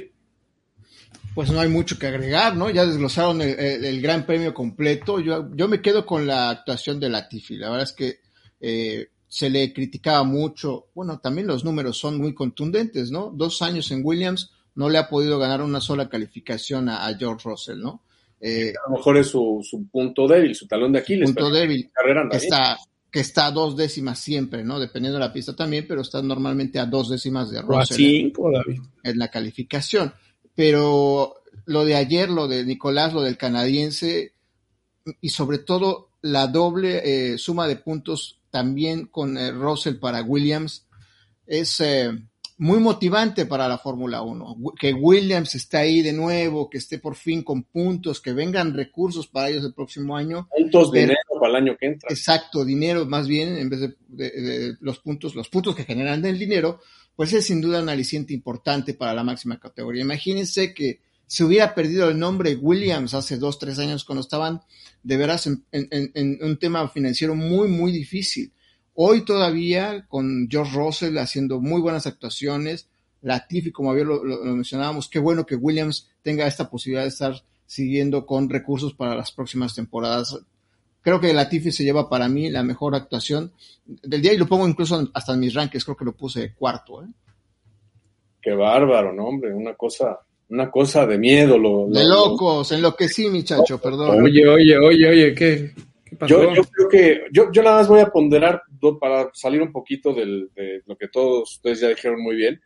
Pues no hay mucho que agregar, ¿no? Ya desglosaron el Gran Premio completo. Yo me quedo con la actuación de Latifi. La verdad es que se le criticaba mucho. Bueno, también los números son muy contundentes, ¿no? 2 años en Williams, no le ha podido ganar una sola calificación a George Russell, ¿no? A lo mejor es su punto débil, su talón de Aquiles. Punto débil. Carrera que que está a 2 décimas siempre, ¿no? Dependiendo de la pista también, pero está normalmente a 2 décimas de O a Russell 5, David. en la calificación. Pero lo de ayer, lo de Nicolás, lo del canadiense, y sobre todo la doble suma de puntos también con Russell para Williams, es muy motivante para la Fórmula 1. Que Williams esté ahí de nuevo, que esté por fin con puntos, que vengan recursos para ellos el próximo año. Puntos, dinero para el año que entra. Exacto, dinero más bien, en vez de los puntos que generan del dinero, pues es sin duda un aliciente importante para la máxima categoría. Imagínense que se hubiera perdido el nombre Williams hace 2-3 años cuando estaban de veras en un tema financiero muy, muy difícil. Hoy todavía con George Russell haciendo muy buenas actuaciones, Latifi, como ayer lo mencionábamos, qué bueno que Williams tenga esta posibilidad de estar siguiendo con recursos para las próximas temporadas. Creo que Latifi se lleva para mí la mejor actuación del día y lo pongo incluso hasta en mis rankings, creo que lo puse cuarto. Qué bárbaro, ¿no, hombre? Una cosa de miedo. De locos, enloquecí, muchacho, perdón. Oye, ¿qué pasó? Yo creo que, yo nada más voy a ponderar para salir un poquito de lo que todos ustedes ya dijeron muy bien.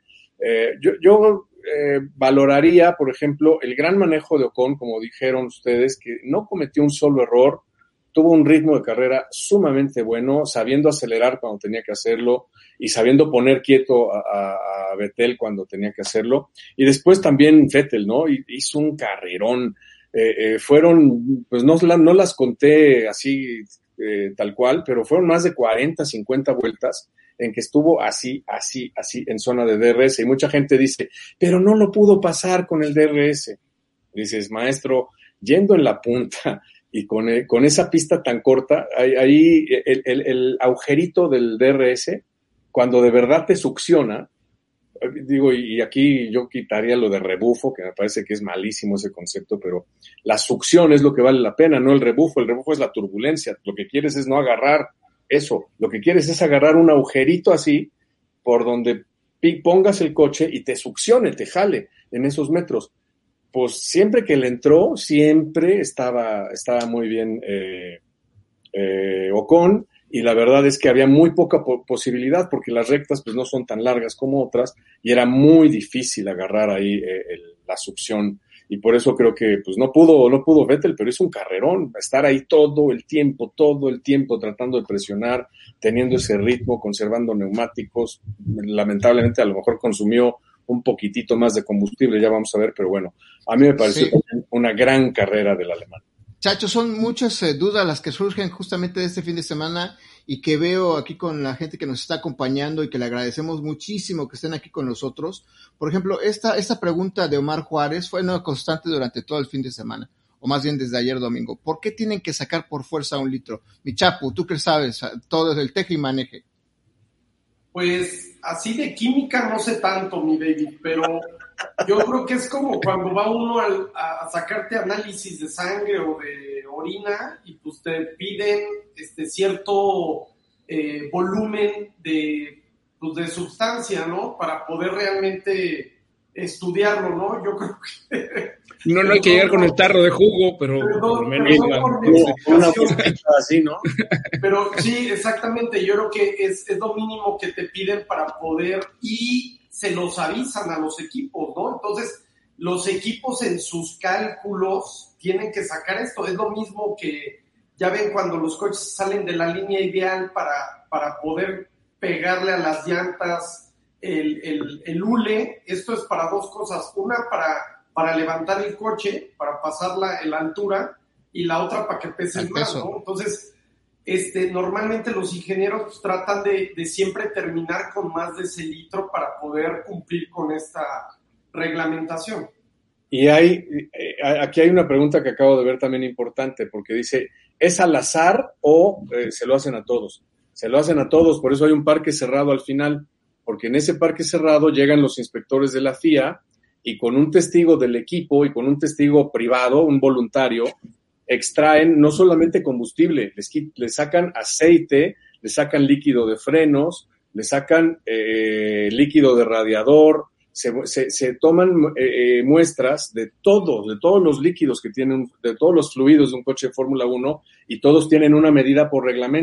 Yo valoraría, por ejemplo, el gran manejo de Ocon, como dijeron ustedes, que no cometió un solo error, tuvo un ritmo de carrera sumamente bueno, sabiendo acelerar cuando tenía que hacerlo y sabiendo poner quieto a Vettel cuando tenía que hacerlo. Y después también Vettel, ¿no? Hizo un carrerón. Fueron, pues no las conté así tal cual, pero fueron más de 40, 50 vueltas en que estuvo así, en zona de DRS. Y mucha gente dice, pero no lo pudo pasar con el DRS. Dices, maestro, yendo en la punta y con esa pista tan corta, ahí el agujerito del DRS, cuando de verdad te succiona, digo, y aquí yo quitaría lo de rebufo, que me parece que es malísimo ese concepto, pero la succión es lo que vale la pena, no el rebufo es la turbulencia, lo que quieres es no agarrar eso, lo que quieres es agarrar un agujerito así, por donde pongas el coche y te succione, te jale en esos metros. Pues siempre que le entró, siempre estaba muy bien Ocon, y la verdad es que había muy poca posibilidad porque las rectas pues no son tan largas como otras y era muy difícil agarrar ahí la succión, y por eso creo que pues no pudo Vettel, pero hizo un carrerón, estar ahí todo el tiempo tratando de presionar, teniendo ese ritmo, conservando neumáticos. Lamentablemente a lo mejor consumió un poquitito más de combustible, ya vamos a ver, pero bueno, a mí me pareció una gran carrera del alemán. Chacho, son muchas dudas las que surgen justamente de este fin de semana y que veo aquí con la gente que nos está acompañando y que le agradecemos muchísimo que estén aquí con nosotros. Por ejemplo, esta pregunta de Omar Juárez fue una constante durante todo el fin de semana, o más bien desde ayer domingo. ¿Por qué tienen que sacar por fuerza 1 litro? Mi Chapu, tú que sabes, todo es el teje y maneje. Pues así de química no sé tanto, mi David, pero yo creo que es como cuando va uno a sacarte análisis de sangre o de orina y pues te piden cierto volumen de sustancia, ¿no? Para poder realmente estudiarlo, ¿no? Yo creo que... No hay que llegar con el tarro de jugo, pero por lo menos una botella así, ¿no? Pero sí, exactamente, yo creo que es lo mínimo que te piden para poder, y se los avisan a los equipos, ¿no? Entonces, los equipos en sus cálculos tienen que sacar esto. Es lo mismo que ya ven cuando los coches salen de la línea ideal para poder pegarle a las llantas el hule. Esto es para dos cosas. Una, para levantar el coche, para pasar la altura, y la otra para que pese más, ¿no? Entonces, normalmente los ingenieros tratan de siempre terminar con más de ese litro para poder cumplir con esta reglamentación. Y aquí hay una pregunta que acabo de ver también importante, porque dice, ¿es al azar o se lo hacen a todos? Se lo hacen a todos, por eso hay un parque cerrado al final, porque en ese parque cerrado llegan los inspectores de la FIA y con un testigo del equipo y con un testigo privado, un voluntario, extraen no solamente combustible, les sacan aceite, les sacan líquido de frenos, les sacan líquido de radiador, se toman muestras de todos los líquidos que tienen, de todos los fluidos de un coche de Fórmula 1, y todos tienen una medida por reglamento.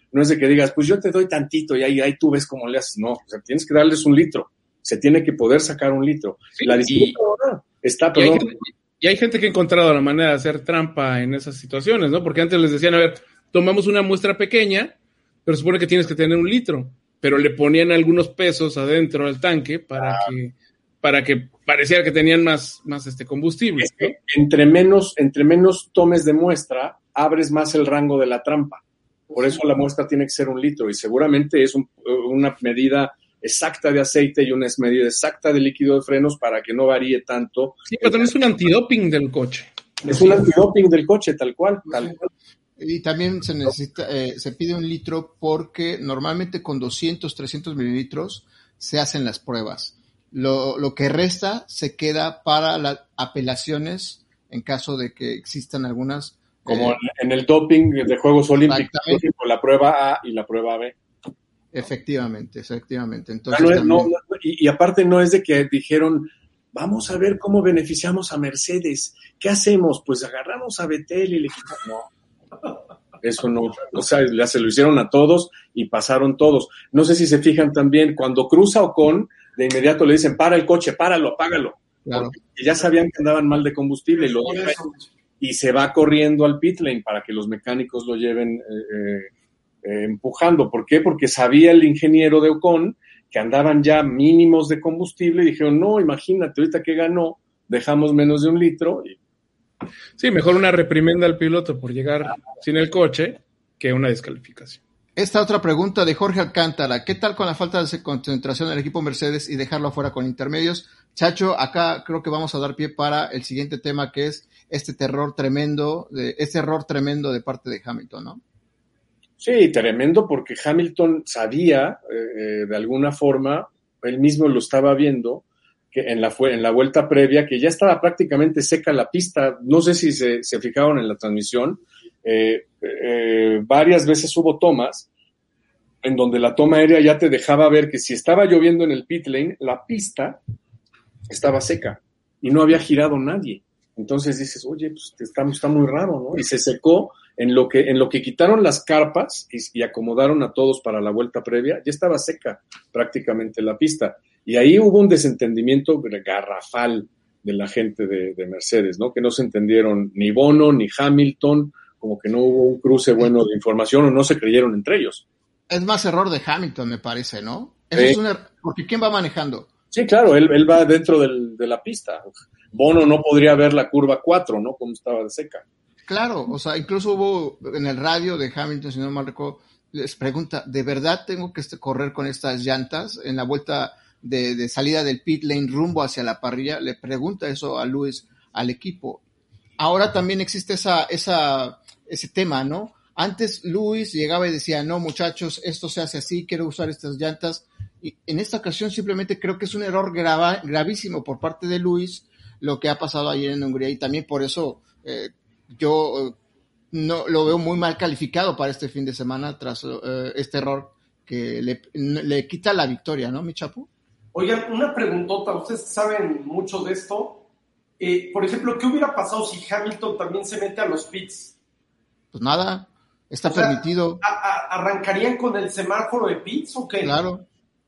no es de que digas, pues yo te doy tantito y ahí tú ves cómo le haces. No, o sea, tienes que darles 1 litro. Se tiene que poder sacar 1 litro. Sí, la disputa ahora está, perdón. Y hay gente que ha encontrado la manera de hacer trampa en esas situaciones, ¿no? Porque antes les decían, a ver, tomamos una muestra pequeña, pero supone que tienes que tener 1 litro. Pero le ponían algunos pesos adentro del tanque para que pareciera que tenían más combustible. Es que entre menos tomes de muestra, abres más el rango de la trampa. Por eso la muestra tiene que ser 1 litro y seguramente es una medida exacta de aceite y una medida exacta de líquido de frenos para que no varíe tanto. Sí, pero también es un antidoping del coche. Es un antidoping del coche, tal cual. Y también se necesita, se pide 1 litro porque normalmente con 200, 300 mililitros se hacen las pruebas. Lo que resta se queda para las apelaciones en caso de que existan algunas. Como en el doping de Juegos Olímpicos, la prueba A y la prueba B. Efectivamente. Entonces, y aparte no es de que dijeron, vamos a ver cómo beneficiamos a Mercedes. ¿Qué hacemos? Pues agarramos a Vettel y le quitamos. No, eso no. O sea, se lo hicieron a todos y pasaron todos. No sé si se fijan también, cuando cruza Ocon, de inmediato le dicen, para el coche, páralo, apágalo. Claro. Porque ya sabían que andaban mal de combustible y se va corriendo al pit lane para que los mecánicos lo lleven empujando. ¿Por qué? Porque sabía el ingeniero de Ocon que andaban ya mínimos de combustible y dijeron, no, imagínate, ahorita que ganó, dejamos menos de 1 litro. Sí, mejor una reprimenda al piloto por llegar sin el coche que una descalificación. Esta otra pregunta de Jorge Alcántara, ¿qué tal con la falta de concentración del equipo Mercedes y dejarlo afuera con intermedios? Chacho, acá creo que vamos a dar pie para el siguiente tema, que es este error tremendo de parte de Hamilton, ¿no? Sí, tremendo, porque Hamilton sabía, de alguna forma, él mismo lo estaba viendo, que en la vuelta previa, que ya estaba prácticamente seca la pista. No sé si se fijaron en la transmisión, varias veces hubo tomas en donde la toma aérea ya te dejaba ver que si estaba lloviendo en el pit lane, la pista estaba seca y no había girado nadie. Entonces dices, oye, pues está muy raro, ¿no? Y se secó en lo que quitaron las carpas y acomodaron a todos para la vuelta previa, ya estaba seca prácticamente la pista. Y ahí hubo un desentendimiento garrafal de la gente de Mercedes, ¿no? Que no se entendieron ni Bono ni Hamilton, como que no hubo un cruce bueno de información o no se creyeron entre ellos. Es más error de Hamilton, me parece, ¿no? Eso es un error, porque ¿quién va manejando? Sí, claro, él va dentro de la pista. Bono no podría ver la curva 4, ¿no? Como estaba de seca. Claro, o sea, incluso hubo en el radio de Hamilton, si no mal recuerdo, les pregunta, ¿de verdad tengo que correr con estas llantas en la vuelta de salida del pit lane rumbo hacia la parrilla? Le pregunta eso a Lewis, al equipo. Ahora también existe ese tema, ¿no? Antes Lewis llegaba y decía, no muchachos, esto se hace así, quiero usar estas llantas. Y en esta ocasión simplemente creo que es un error gravísimo por parte de Lewis, lo que ha pasado ayer en Hungría, y también por eso yo no lo veo muy mal calificado para este fin de semana tras este error que le quita la victoria, ¿no, mi Chapo? Oigan, una preguntota, ustedes saben mucho de esto. Por ejemplo, ¿qué hubiera pasado si Hamilton también se mete a los pits? Pues nada, está permitido. ¿Arrancarían con el semáforo de pits o qué? Claro.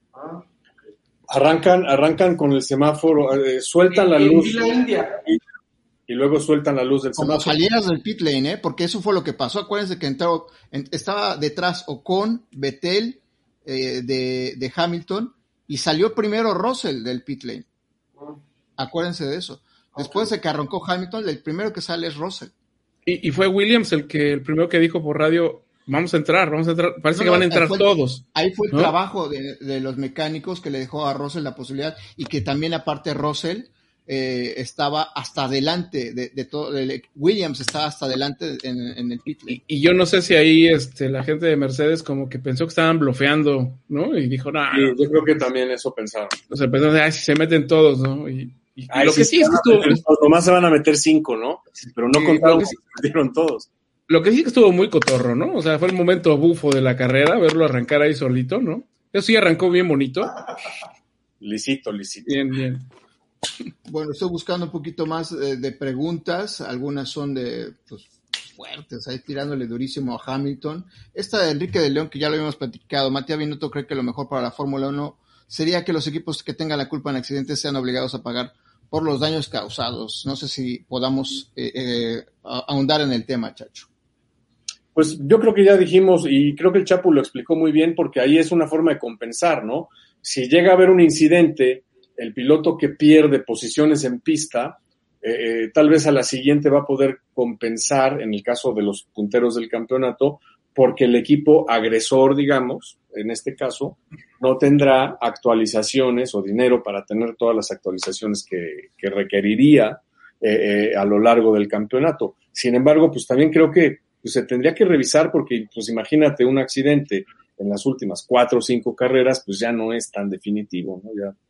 Arrancan con el semáforo, sueltan la luz. En la India. Y luego sueltan la luz del como semáforo. salieras del pit lane, porque eso fue lo que pasó. Acuérdense que estaba detrás Ocon, Vettel de Hamilton, y salió primero Russell del pit lane. Acuérdense de eso. Después de que arrancó Hamilton, el primero que sale es Russell. Y fue Williams el primero que dijo por radio, vamos a entrar. Parece que van a entrar todos. Ahí fue el trabajo de los mecánicos que le dejó a Russell la posibilidad, y que también aparte Russell estaba hasta adelante de todo. Williams estaba hasta adelante en el pit lane. Y yo no sé si ahí la gente de Mercedes como que pensó que estaban blofeando, ¿no? Y dijo, no. Sí, yo creo que también eso pensaron. O sea, pensaron, si se meten todos, ¿no? Y lo que sí es que estuvo... Nomás se van a meter 5, ¿no? Pero no contaron que se metieron todos. Lo que sí es que estuvo muy cotorro, ¿no? O sea, fue el momento bufo de la carrera, verlo arrancar ahí solito, ¿no? Eso sí arrancó bien bonito. Lisito. Bien. Bueno, estoy buscando un poquito más de preguntas. Algunas son fuertes, ahí tirándole durísimo a Hamilton. Esta de Enrique de León, que ya lo habíamos platicado, Matías Binotto cree que lo mejor para la Fórmula 1 sería que los equipos que tengan la culpa en accidentes sean obligados a pagar por los daños causados. No sé si podamos ahondar en el tema, Chacho. Pues yo creo que ya dijimos, y creo que el Chapu lo explicó muy bien, porque ahí es una forma de compensar, ¿no? Si llega a haber un incidente, el piloto que pierde posiciones en pista, tal vez a la siguiente va a poder compensar, en el caso de los punteros del campeonato, porque el equipo agresor, digamos, en este caso, no tendrá actualizaciones o dinero para tener todas las actualizaciones que requeriría a lo largo del campeonato. Sin embargo, pues también creo que pues, se tendría que revisar porque, pues imagínate, un accidente en las últimas 4 o 5 carreras, pues ya no es tan definitivo, ¿no? Ya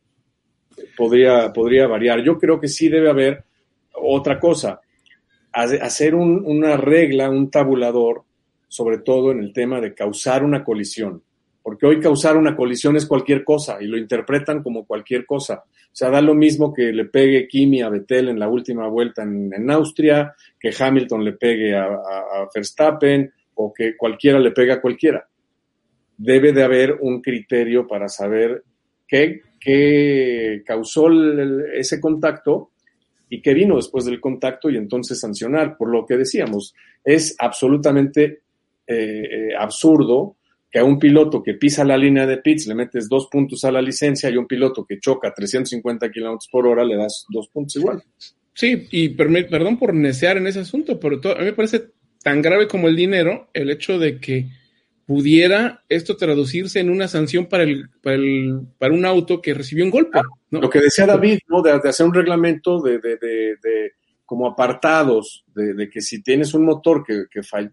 podría variar. Yo creo que sí debe haber otra cosa, hacer una regla, un tabulador, sobre todo en el tema de causar una colisión, porque hoy causar una colisión es cualquier cosa y lo interpretan como cualquier cosa. O sea, da lo mismo que le pegue Kimi a Vettel en la última vuelta en Austria, que Hamilton le pegue a Verstappen o que cualquiera le pegue a cualquiera. Debe de haber un criterio para saber qué causó ese contacto y qué vino después del contacto y entonces sancionar. Por lo que decíamos, es absolutamente absurdo que a un piloto que pisa la línea de pits le metes 2 puntos a la licencia y a un piloto que choca a 350 kilómetros por hora le das 2 puntos igual. Sí, y perdón por necear en ese asunto, pero a mí me parece tan grave como el dinero el hecho de que pudiera esto traducirse en una sanción para un auto que recibió un golpe, ¿no? Lo que decía David, ¿no? De hacer un reglamento de como apartados, de que si tienes un motor que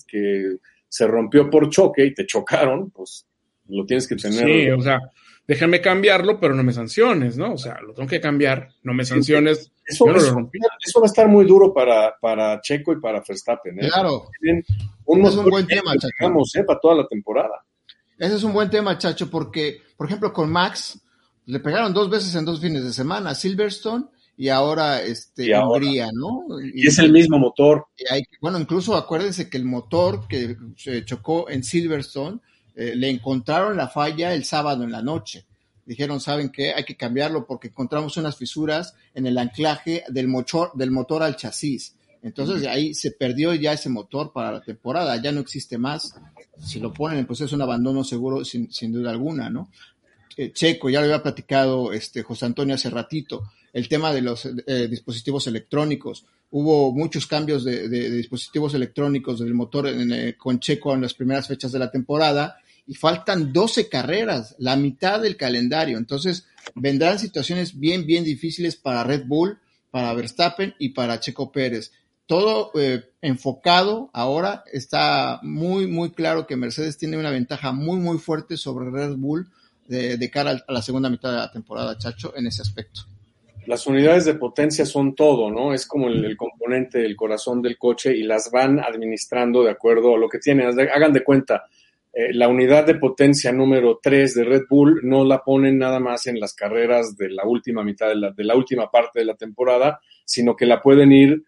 se rompió por choque y te chocaron, pues lo tienes que tener. Sí, o sea, déjame cambiarlo, pero no me sanciones, ¿no? O sea, lo tengo que cambiar, no me sanciones. Eso va a estar muy duro para Checo y para Verstappen, ¿eh? Claro. Es un buen tema, Chacho. Para toda la temporada. Ese es un buen tema, Chacho, porque, por ejemplo, con Max le pegaron 2 veces en 2 fines de semana, Silverstone y ahora Hungría, ¿no? Y es el mismo motor. Bueno, incluso acuérdense que el motor que se chocó en Silverstone, le encontraron la falla el sábado en la noche. Dijeron, ¿saben qué? Hay que cambiarlo porque encontramos unas fisuras en el anclaje del motor al chasis. Entonces, ahí se perdió ya ese motor para la temporada, ya no existe más. Si lo ponen, pues es un abandono seguro, sin duda alguna, ¿no? Checo, ya lo había platicado José Antonio hace ratito, el tema de los dispositivos electrónicos. Hubo muchos cambios de dispositivos electrónicos del motor con Checo en las primeras fechas de la temporada y faltan 12 carreras, la mitad del calendario. Entonces, vendrán situaciones bien, bien difíciles para Red Bull, para Verstappen y para Checo Pérez. Todo enfocado ahora, está muy, muy claro que Mercedes tiene una ventaja muy, muy fuerte sobre Red Bull de cara a la segunda mitad de la temporada, Chacho, en ese aspecto. Las unidades de potencia son todo, ¿no? Es como el componente del corazón del coche y las van administrando de acuerdo a lo que tienen. Hagan de cuenta, la unidad de potencia número 3 de Red Bull no la ponen nada más en las carreras de la última mitad de la última parte de la temporada, sino que la pueden ir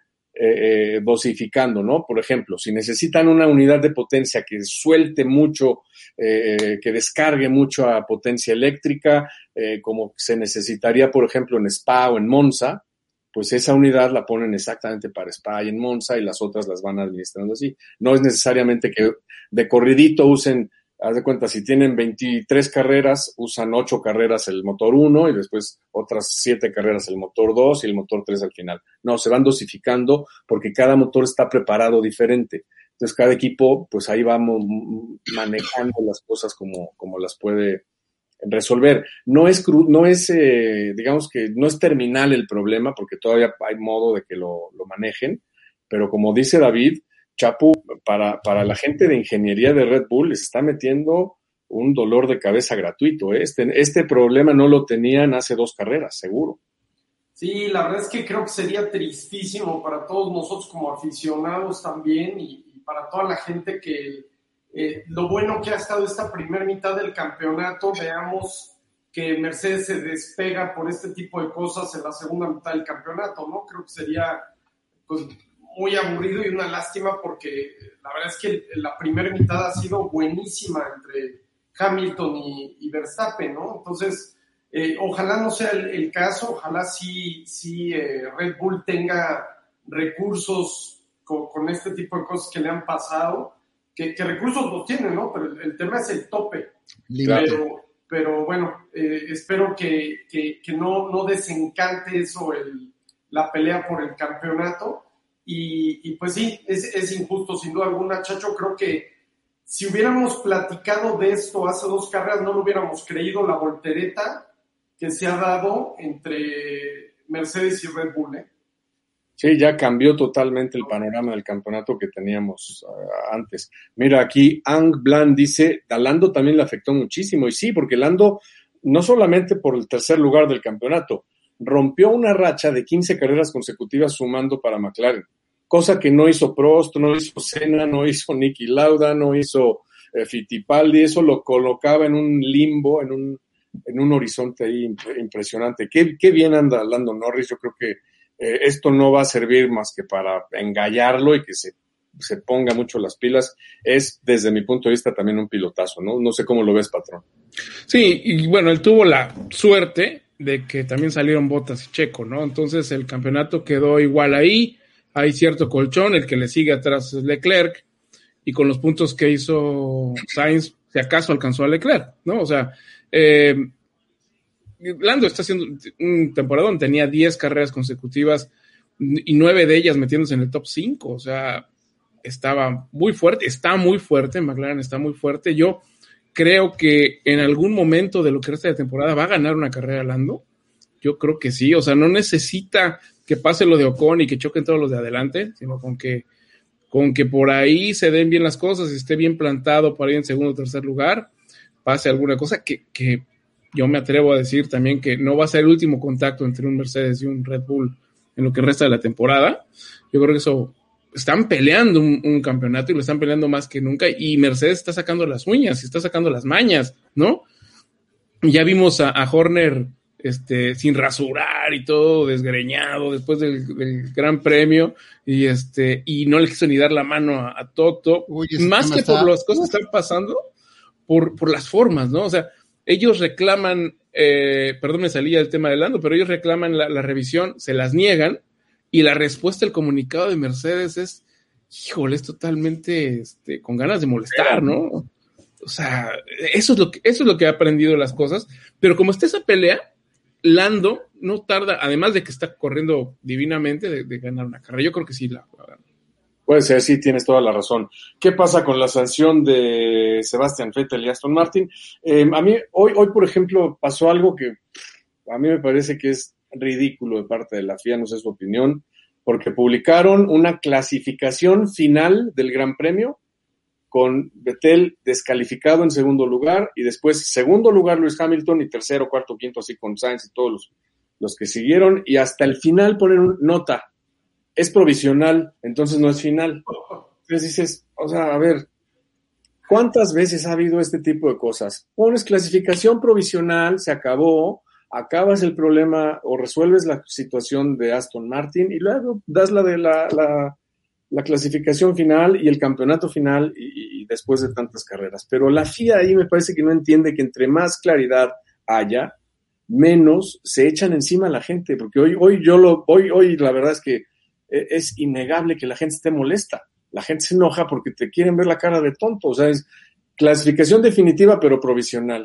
dosificando, ¿no? Por ejemplo, si necesitan una unidad de potencia que suelte mucho, que descargue mucha potencia eléctrica, como se necesitaría, por ejemplo, en Spa o en Monza, pues esa unidad la ponen exactamente para Spa y en Monza y las otras las van administrando así. No es necesariamente que de corridito usen, haz de cuenta, si tienen 23 carreras, usan 8 carreras el motor 1 y después otras 7 carreras el motor 2 y el motor 3 al final. No, se van dosificando porque cada motor está preparado diferente. Entonces cada equipo, pues ahí vamos manejando las cosas como las puede resolver. No es digamos que no es terminal el problema porque todavía hay modo de que lo manejen, pero como dice David, Chapu, para la gente de ingeniería de Red Bull les está metiendo un dolor de cabeza gratuito. Este problema no lo tenían hace 2 carreras, seguro. Sí, la verdad es que creo que sería tristísimo para todos nosotros como aficionados también y para toda la gente que lo bueno que ha estado esta primera mitad del campeonato, veamos que Mercedes se despega por este tipo de cosas en la segunda mitad del campeonato, ¿no? Creo que sería pues muy aburrido y una lástima porque la verdad es que la primera mitad ha sido buenísima entre Hamilton y Verstappen, ¿no? Entonces, ojalá no sea el caso, ojalá sí Red Bull tenga recursos con este tipo de cosas que le han pasado, que recursos los tienen, ¿no? Pero el tema es el tope. Pero bueno, espero que no desencante eso la pelea por el campeonato. Y pues sí, es injusto, sin duda alguna, Chacho. Creo que si hubiéramos platicado de esto hace 2 carreras, no lo hubiéramos creído, la voltereta que se ha dado entre Mercedes y Red Bull, ¿eh? Sí, ya cambió totalmente el panorama del campeonato que teníamos antes. Mira, aquí Ang Blan dice, a Lando también le afectó muchísimo. Y sí, porque Lando, no solamente por el tercer lugar del campeonato, rompió una racha de 15 carreras consecutivas sumando para McLaren. Cosa que no hizo Prost, no hizo Senna, no hizo Niki Lauda, no hizo Fittipaldi. Eso lo colocaba en un limbo, en un horizonte ahí impresionante. Qué bien anda Lando Norris. Yo creo que esto no va a servir más que para engallarlo y que se ponga mucho las pilas. Es, desde mi punto de vista, también un pilotazo, ¿no? No sé cómo lo ves, patrón. Sí, y bueno, él tuvo la suerte de que también salieron Bottas y Checo, ¿no? Entonces el campeonato quedó igual ahí, hay cierto colchón, el que le sigue atrás es Leclerc, y con los puntos que hizo Sainz, si acaso alcanzó a Leclerc, ¿no? O sea, Lando está haciendo un temporadón, tenía 10 carreras consecutivas y 9 de ellas metiéndose en el top 5, o sea, estaba muy fuerte, McLaren está muy fuerte. Yo creo que en algún momento de lo que resta de temporada va a ganar una carrera Lando, yo creo que sí, o sea, no necesita que pase lo de Ocon y que choquen todos los de adelante, sino con que por ahí se den bien las cosas y esté bien plantado para ir en segundo o tercer lugar, pase alguna cosa que yo me atrevo a decir también que no va a ser el último contacto entre un Mercedes y un Red Bull en lo que resta de la temporada. Yo creo que eso, están peleando un campeonato y lo están peleando más que nunca, y Mercedes está sacando las uñas y está sacando las mañas, ¿no? Ya vimos a Horner sin rasurar y todo desgreñado después del Gran Premio y no le quiso ni dar la mano a Toto. Uy, más que por las cosas que están pasando, por las formas, ¿no? O sea, ellos reclaman, perdón, me salía el tema de Lando, pero ellos reclaman la revisión, se las niegan, y la respuesta del comunicado de Mercedes es, híjole, es totalmente con ganas de molestar, ¿no? O sea, eso es lo que ha aprendido las cosas, pero como está esa pelea, Lando no tarda, además de que está corriendo divinamente, de ganar una carrera. Yo creo que sí la gana. Puede ser, sí, tienes toda la razón. ¿Qué pasa con la sanción de Sebastian Vettel y Aston Martin? A mí, hoy, por ejemplo, pasó algo que a mí me parece que es ridículo de parte de la FIA, no sé su opinión, porque publicaron una clasificación final del Gran Premio con Vettel descalificado en segundo lugar, y después segundo lugar Lewis Hamilton, y tercero, cuarto, quinto, así con Sainz y todos los que siguieron, y hasta el final ponen nota. Es provisional, entonces no es final. Entonces dices, o sea, a ver, ¿cuántas veces ha habido este tipo de cosas? Pones clasificación provisional, se acabó, acabas el problema o resuelves la situación de Aston Martin y luego das la de la clasificación final y el campeonato final y después de tantas carreras. Pero la FIA ahí me parece que no entiende que entre más claridad haya, menos se echan encima a la gente, porque hoy la verdad es que es innegable que la gente esté molesta. La gente se enoja porque te quieren ver la cara de tonto. O sea, es clasificación definitiva pero provisional.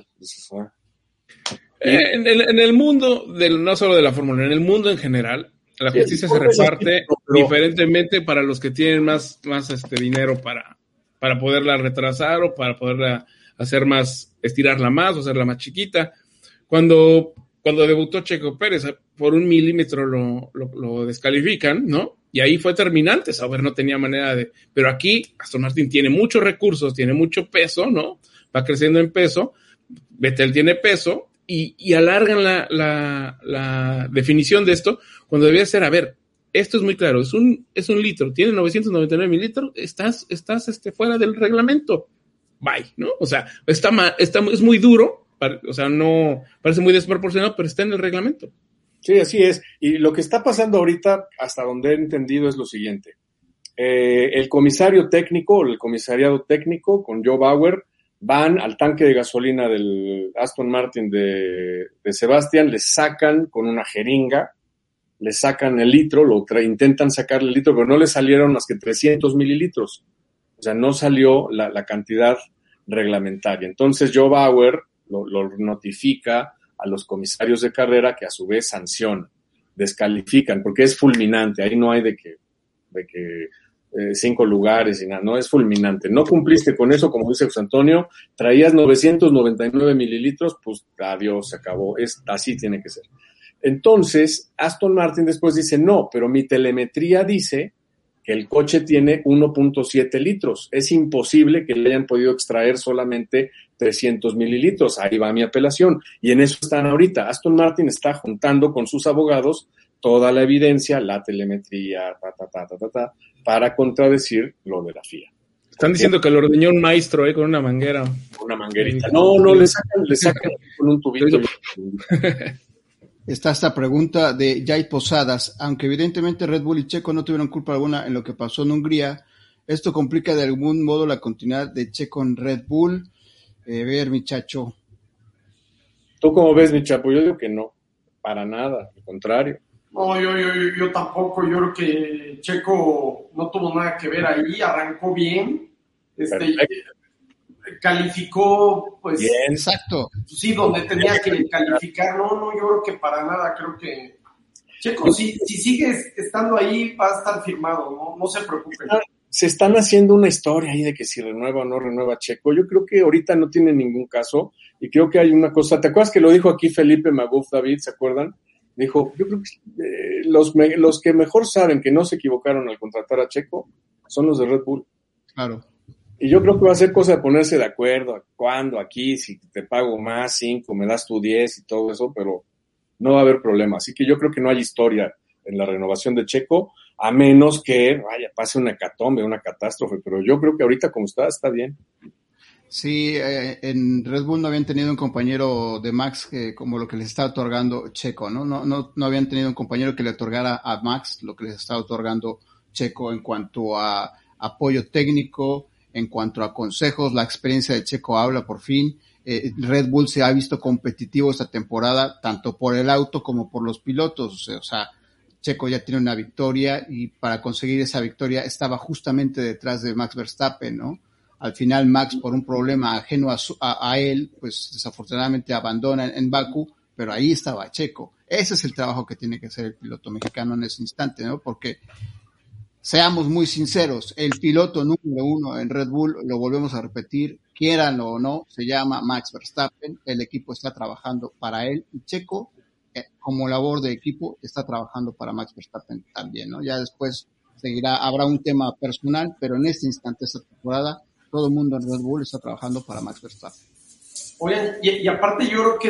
En el mundo, no solo de la Fórmula 1, en el mundo en general, la justicia se reparte diferentemente para los que tienen más dinero para poderla retrasar o para poderla hacer estirarla más o hacerla más chiquita. Cuando debutó Checo Pérez, por 1 milímetro lo descalifican, ¿no? Y ahí fue terminante, saber, no tenía manera de... Pero aquí Aston Martin tiene muchos recursos, tiene mucho peso, ¿no? Va creciendo en peso, Vettel tiene peso, y alargan la definición de esto, cuando debía ser, a ver, esto es muy claro, es un litro, tiene 999 mililitros, estás fuera del reglamento, bye, ¿no? O sea, es muy duro, o sea, no, parece muy desproporcionado, pero está en el reglamento. Sí, así es. Y lo que está pasando ahorita, hasta donde he entendido, es lo siguiente. el comisario técnico, el comisariado técnico con Joe Bauer, van al tanque de gasolina del Aston Martin de Sebastian, le sacan con una jeringa, le sacan el litro, intentan sacarle el litro, pero no le salieron más que 300 mililitros. O sea, no salió la cantidad reglamentaria. Entonces Joe Bauer lo notifica a los comisarios de carrera, que a su vez sancionan, descalifican, porque es fulminante. Ahí no hay de que 5 lugares y nada, no, es fulminante. No cumpliste con eso, como dice José Antonio, traías 999 mililitros, pues adiós, se acabó, así tiene que ser. Entonces, Aston Martin después dice, no, pero mi telemetría dice que el coche tiene 1.7 litros, es imposible que le hayan podido extraer solamente 300 mililitros, ahí va mi apelación, y en eso están ahorita. Aston Martin está juntando con sus abogados toda la evidencia, la telemetría, para contradecir lo de la FIA. Están diciendo que lo ordeñó un maestro, con una manguera. Una manguerita. No, le sacan con un tubito. Está esta pregunta de Jay Posadas. Aunque evidentemente Red Bull y Checo no tuvieron culpa alguna en lo que pasó en Hungría, ¿esto complica de algún modo la continuidad de Checo en Red Bull? Ver, mi Chacho. ¿Tú cómo ves, mi Chapo? Yo digo que no, para nada, al contrario. No, yo tampoco. Yo creo que Checo no tuvo nada que ver ahí, arrancó bien, calificó, pues... Bien. Exacto. Sí, donde tenía que calificar. No, yo creo que para nada. Creo que Checo, si sigue estando ahí, va a estar firmado, no se preocupen. Se están haciendo una historia ahí de que si renueva o no renueva Checo. Yo creo que ahorita no tiene ningún caso, y creo que hay una cosa. ¿Te acuerdas que lo dijo aquí Felipe Maguf David? ¿Se acuerdan? Dijo, yo creo que los que mejor saben que no se equivocaron al contratar a Checo son los de Red Bull. Claro. Y yo creo que va a ser cosa de ponerse de acuerdo, cuándo, aquí, si te pago más, 5, me das tú 10 y todo eso, pero no va a haber problema. Así que yo creo que no hay historia en la renovación de Checo, a menos que pase una hecatombe, una catástrofe, pero yo creo que ahorita como está bien. Sí, en Red Bull no habían tenido un compañero de Max como lo que les está otorgando Checo, ¿no? No habían tenido un compañero que le otorgara a Max lo que les está otorgando Checo en cuanto a apoyo técnico, en cuanto a consejos. La experiencia de Checo habla por fin. Red Bull se ha visto competitivo esta temporada, tanto por el auto como por los pilotos. O sea, Checo ya tiene una victoria, y para conseguir esa victoria estaba justamente detrás de Max Verstappen, ¿no? Al final Max, por un problema ajeno a él, pues desafortunadamente abandona en Bakú, pero ahí estaba Checo. Ese es el trabajo que tiene que hacer el piloto mexicano en ese instante, ¿no? Porque seamos muy sinceros, el piloto número 1 en Red Bull, lo volvemos a repetir, quieranlo o no, se llama Max Verstappen. El equipo está trabajando para él, y Checo, como labor de equipo, está trabajando para Max Verstappen también, ¿no? Ya después habrá un tema personal, pero en este instante, esta temporada, todo el mundo en Red Bull está trabajando para Max Verstappen. Oigan, y aparte yo creo que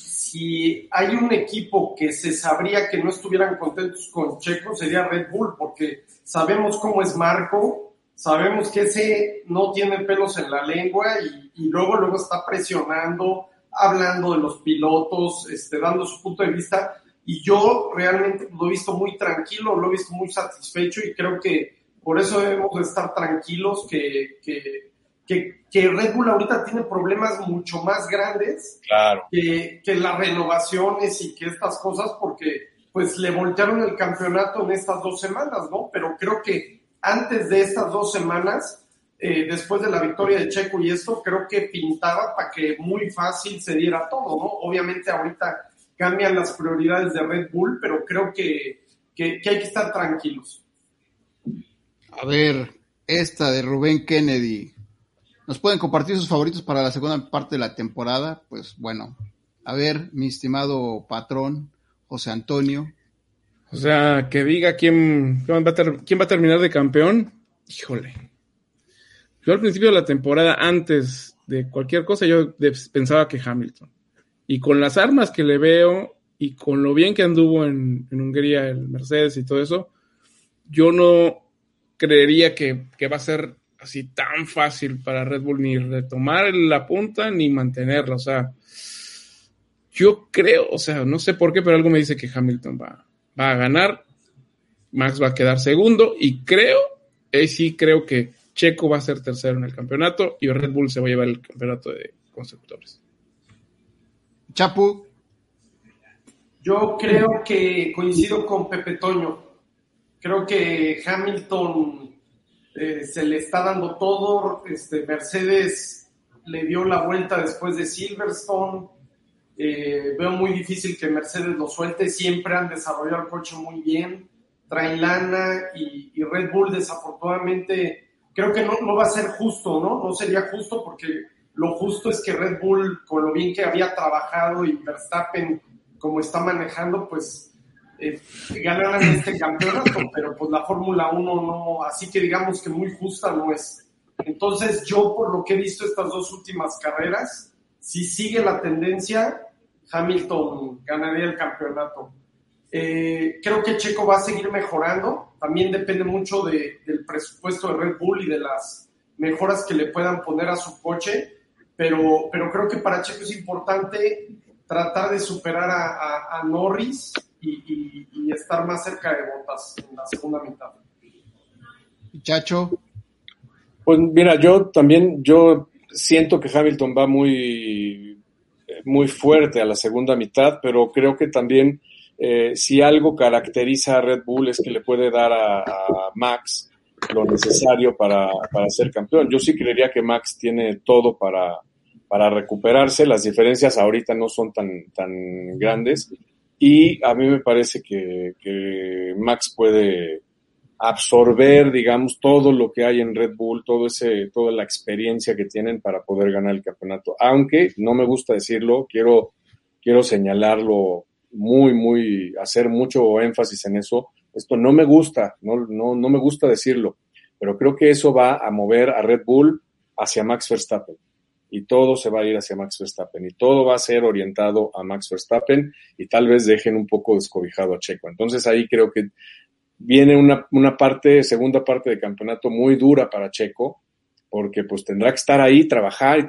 si hay un equipo que se sabría que no estuvieran contentos con Checo, sería Red Bull, porque sabemos cómo es Marco, sabemos que ese no tiene pelos en la lengua, y luego está presionando, hablando de los pilotos, dando su punto de vista, y yo realmente lo he visto muy tranquilo, lo he visto muy satisfecho, y creo que por eso debemos de estar tranquilos que Red Bull ahorita tiene problemas mucho más grandes, claro, que las renovaciones y que estas cosas, porque pues le voltearon el campeonato en estas 2 semanas, ¿no? Pero creo que antes de estas 2 semanas, después de la victoria de Checo y esto, creo que pintaba para que muy fácil se diera todo, ¿no? Obviamente ahorita cambian las prioridades de Red Bull, pero creo que hay que estar tranquilos. A ver, esta de Rubén Kennedy. ¿Nos pueden compartir sus favoritos para la segunda parte de la temporada? Pues bueno, a ver, mi estimado patrón, José Antonio. O sea, que diga quién va a terminar de campeón. Híjole. Yo al principio de la temporada, antes de cualquier cosa, yo pensaba que Hamilton. Y con las armas que le veo, y con lo bien que anduvo en Hungría el Mercedes y todo eso, yo no creería que va a ser así tan fácil para Red Bull ni retomar la punta ni mantenerla. O sea, yo creo, o sea, no sé por qué, pero algo me dice que Hamilton va a ganar, Max va a quedar segundo, y creo sí creo que Checo va a ser tercero en el campeonato y Red Bull se va a llevar el campeonato de constructores. Chapu. Yo creo que coincido con Pepe Toño. Creo que Hamilton se le está dando todo. Mercedes le dio la vuelta después de Silverstone. Veo muy difícil que Mercedes lo suelte. Siempre han desarrollado el coche muy bien. Traen lana y Red Bull desafortunadamente creo que no va a ser justo, ¿no? No sería justo porque lo justo es que Red Bull, con lo bien que había trabajado y Verstappen como está manejando, pues ganaran este campeonato, pero pues la Fórmula 1 no, así que digamos que muy justa no es. Entonces yo, por lo que he visto estas dos últimas carreras, si sigue la tendencia, Hamilton ganaría el campeonato. Creo que Checo va a seguir mejorando, también depende mucho del presupuesto de Red Bull y de las mejoras que le puedan poner a su coche, pero creo que para Checo es importante tratar de superar a Norris y estar más cerca de Bottas en la segunda mitad. Chacho. Pues mira, yo siento que Hamilton va muy, muy fuerte a la segunda mitad, pero creo que también si algo caracteriza a Red Bull es que le puede dar a Max lo necesario para ser campeón. Yo sí creería que Max tiene todo para recuperarse. Las diferencias ahorita no son tan grandes y a mí me parece que Max puede absorber, digamos, todo lo que hay en Red Bull, toda la experiencia que tienen para poder ganar el campeonato. Aunque no me gusta decirlo, quiero señalarlo muy, hacer mucho énfasis en eso. Esto no me gusta, no me gusta decirlo, pero creo que eso va a mover a Red Bull hacia Max Verstappen. Y todo se va a ir hacia Max Verstappen y todo va a ser orientado a Max Verstappen y tal vez dejen un poco descobijado a Checo. Entonces ahí creo que viene una segunda parte de campeonato muy dura para Checo, porque pues tendrá que estar ahí, trabajar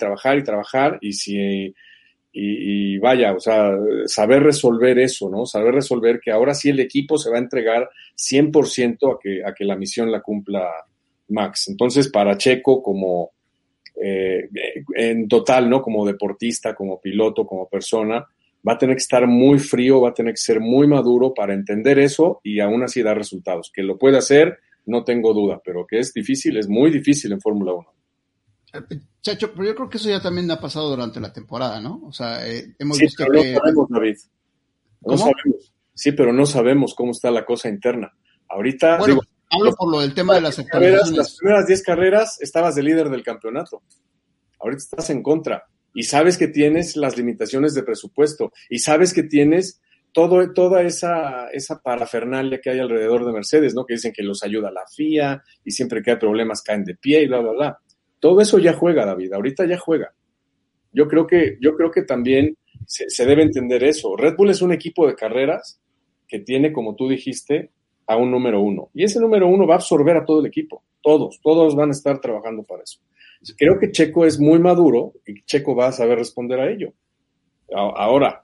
y vaya, o sea, saber resolver eso, ¿no? Saber resolver que ahora sí el equipo se va a entregar 100% a que la misión la cumpla Max. Entonces para Checo como en total, ¿no? Como deportista, como piloto, como persona, va a tener que estar muy frío, va a tener que ser muy maduro para entender eso y aún así dar resultados. Que lo puede hacer, no tengo duda, pero que es difícil, es muy difícil en Fórmula 1. Chacho, pero yo creo que eso ya también ha pasado durante la temporada, ¿no? O sea, hemos sí, visto pero que... no sabemos, David. ¿Cómo? No sabemos. Sí, pero no sabemos cómo está la cosa interna. Ahorita, bueno, hablo por lo del tema de las actualizaciones. Las primeras 10 carreras estabas de líder del campeonato. Ahorita estás en contra. Y sabes que tienes las limitaciones de presupuesto. Y sabes que tienes toda esa parafernalia que hay alrededor de Mercedes, ¿no? Que dicen que los ayuda la FIA y siempre que hay problemas caen de pie y bla, bla, bla. Todo eso ya juega, David. Ahorita ya juega. Yo creo que también se debe entender eso. Red Bull es un equipo de carreras que tiene, como tú dijiste, a un número 1. Y ese número 1 va a absorber a todo el equipo. Todos van a estar trabajando para eso. Creo que Checo es muy maduro y Checo va a saber responder a ello. Ahora,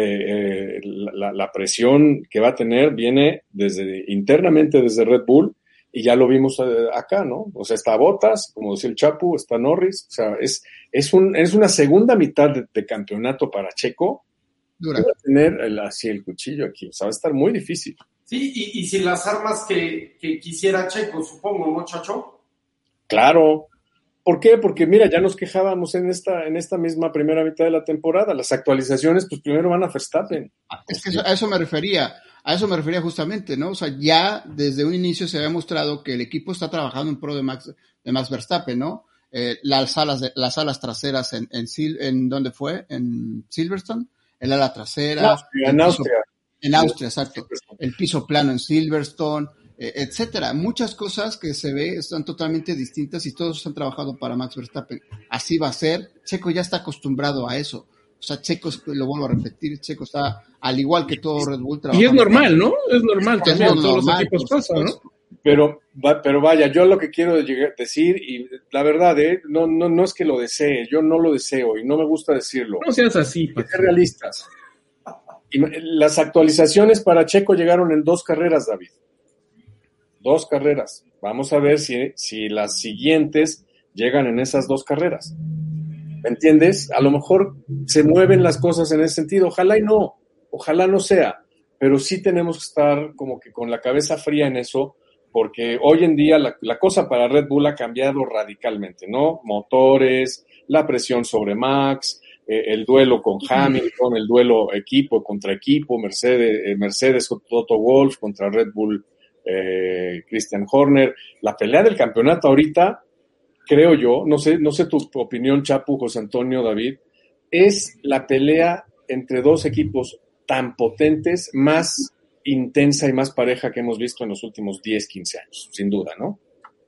la presión que va a tener viene internamente desde Red Bull y ya lo vimos acá, ¿no? O sea, está Bottas, como decía el Chapu, está Norris. O sea, es una segunda mitad de campeonato para Checo. Dura. Va a tener así el cuchillo aquí. O sea, va a estar muy difícil. Sí, y sin las armas que quisiera Checo, supongo, ¿no, Chacho? Claro. ¿Por qué? Porque mira, ya nos quejábamos en esta misma primera mitad de la temporada. Las actualizaciones, pues primero van a Verstappen. Es que a eso me refería justamente, ¿no? O sea, ya desde un inicio se había mostrado que el equipo está trabajando en pro de Max Verstappen, ¿no? Las alas traseras en ¿dónde fue? En Silverstone, el ala trasera. En Austria. En Austria, exacto. El piso plano en Silverstone, etcétera. Muchas cosas que se ve están totalmente distintas y todos están trabajando para Max Verstappen. Así va a ser. Checo ya está acostumbrado a eso. O sea, Checo, lo vuelvo a repetir, Checo está, al igual que todo Red Bull, trabajando. Y es normal, ¿no? Es normal también, todos los equipos pasan, ¿no? Pero vaya, yo lo que quiero decir, y la verdad, no es que lo desee, yo no lo deseo y no me gusta decirlo. No seas así, Hay que ser realistas. Y las actualizaciones para Checo llegaron en 2 carreras, David. 2 carreras. Vamos a ver si las siguientes llegan en esas 2 carreras. ¿Me entiendes? A lo mejor se mueven las cosas en ese sentido. Ojalá no sea, pero sí tenemos que estar como que con la cabeza fría en eso, porque hoy en día la cosa para Red Bull ha cambiado radicalmente, ¿no? Motores, la presión sobre Max, el duelo con Hamilton, el duelo equipo contra equipo, Mercedes Toto Wolff contra Red Bull Christian Horner. La pelea del campeonato ahorita, creo yo, no sé tu opinión, Chapu, José Antonio, David, es la pelea entre 2 equipos tan potentes, más intensa y más pareja que hemos visto en los últimos 10, 15 años, sin duda, ¿no?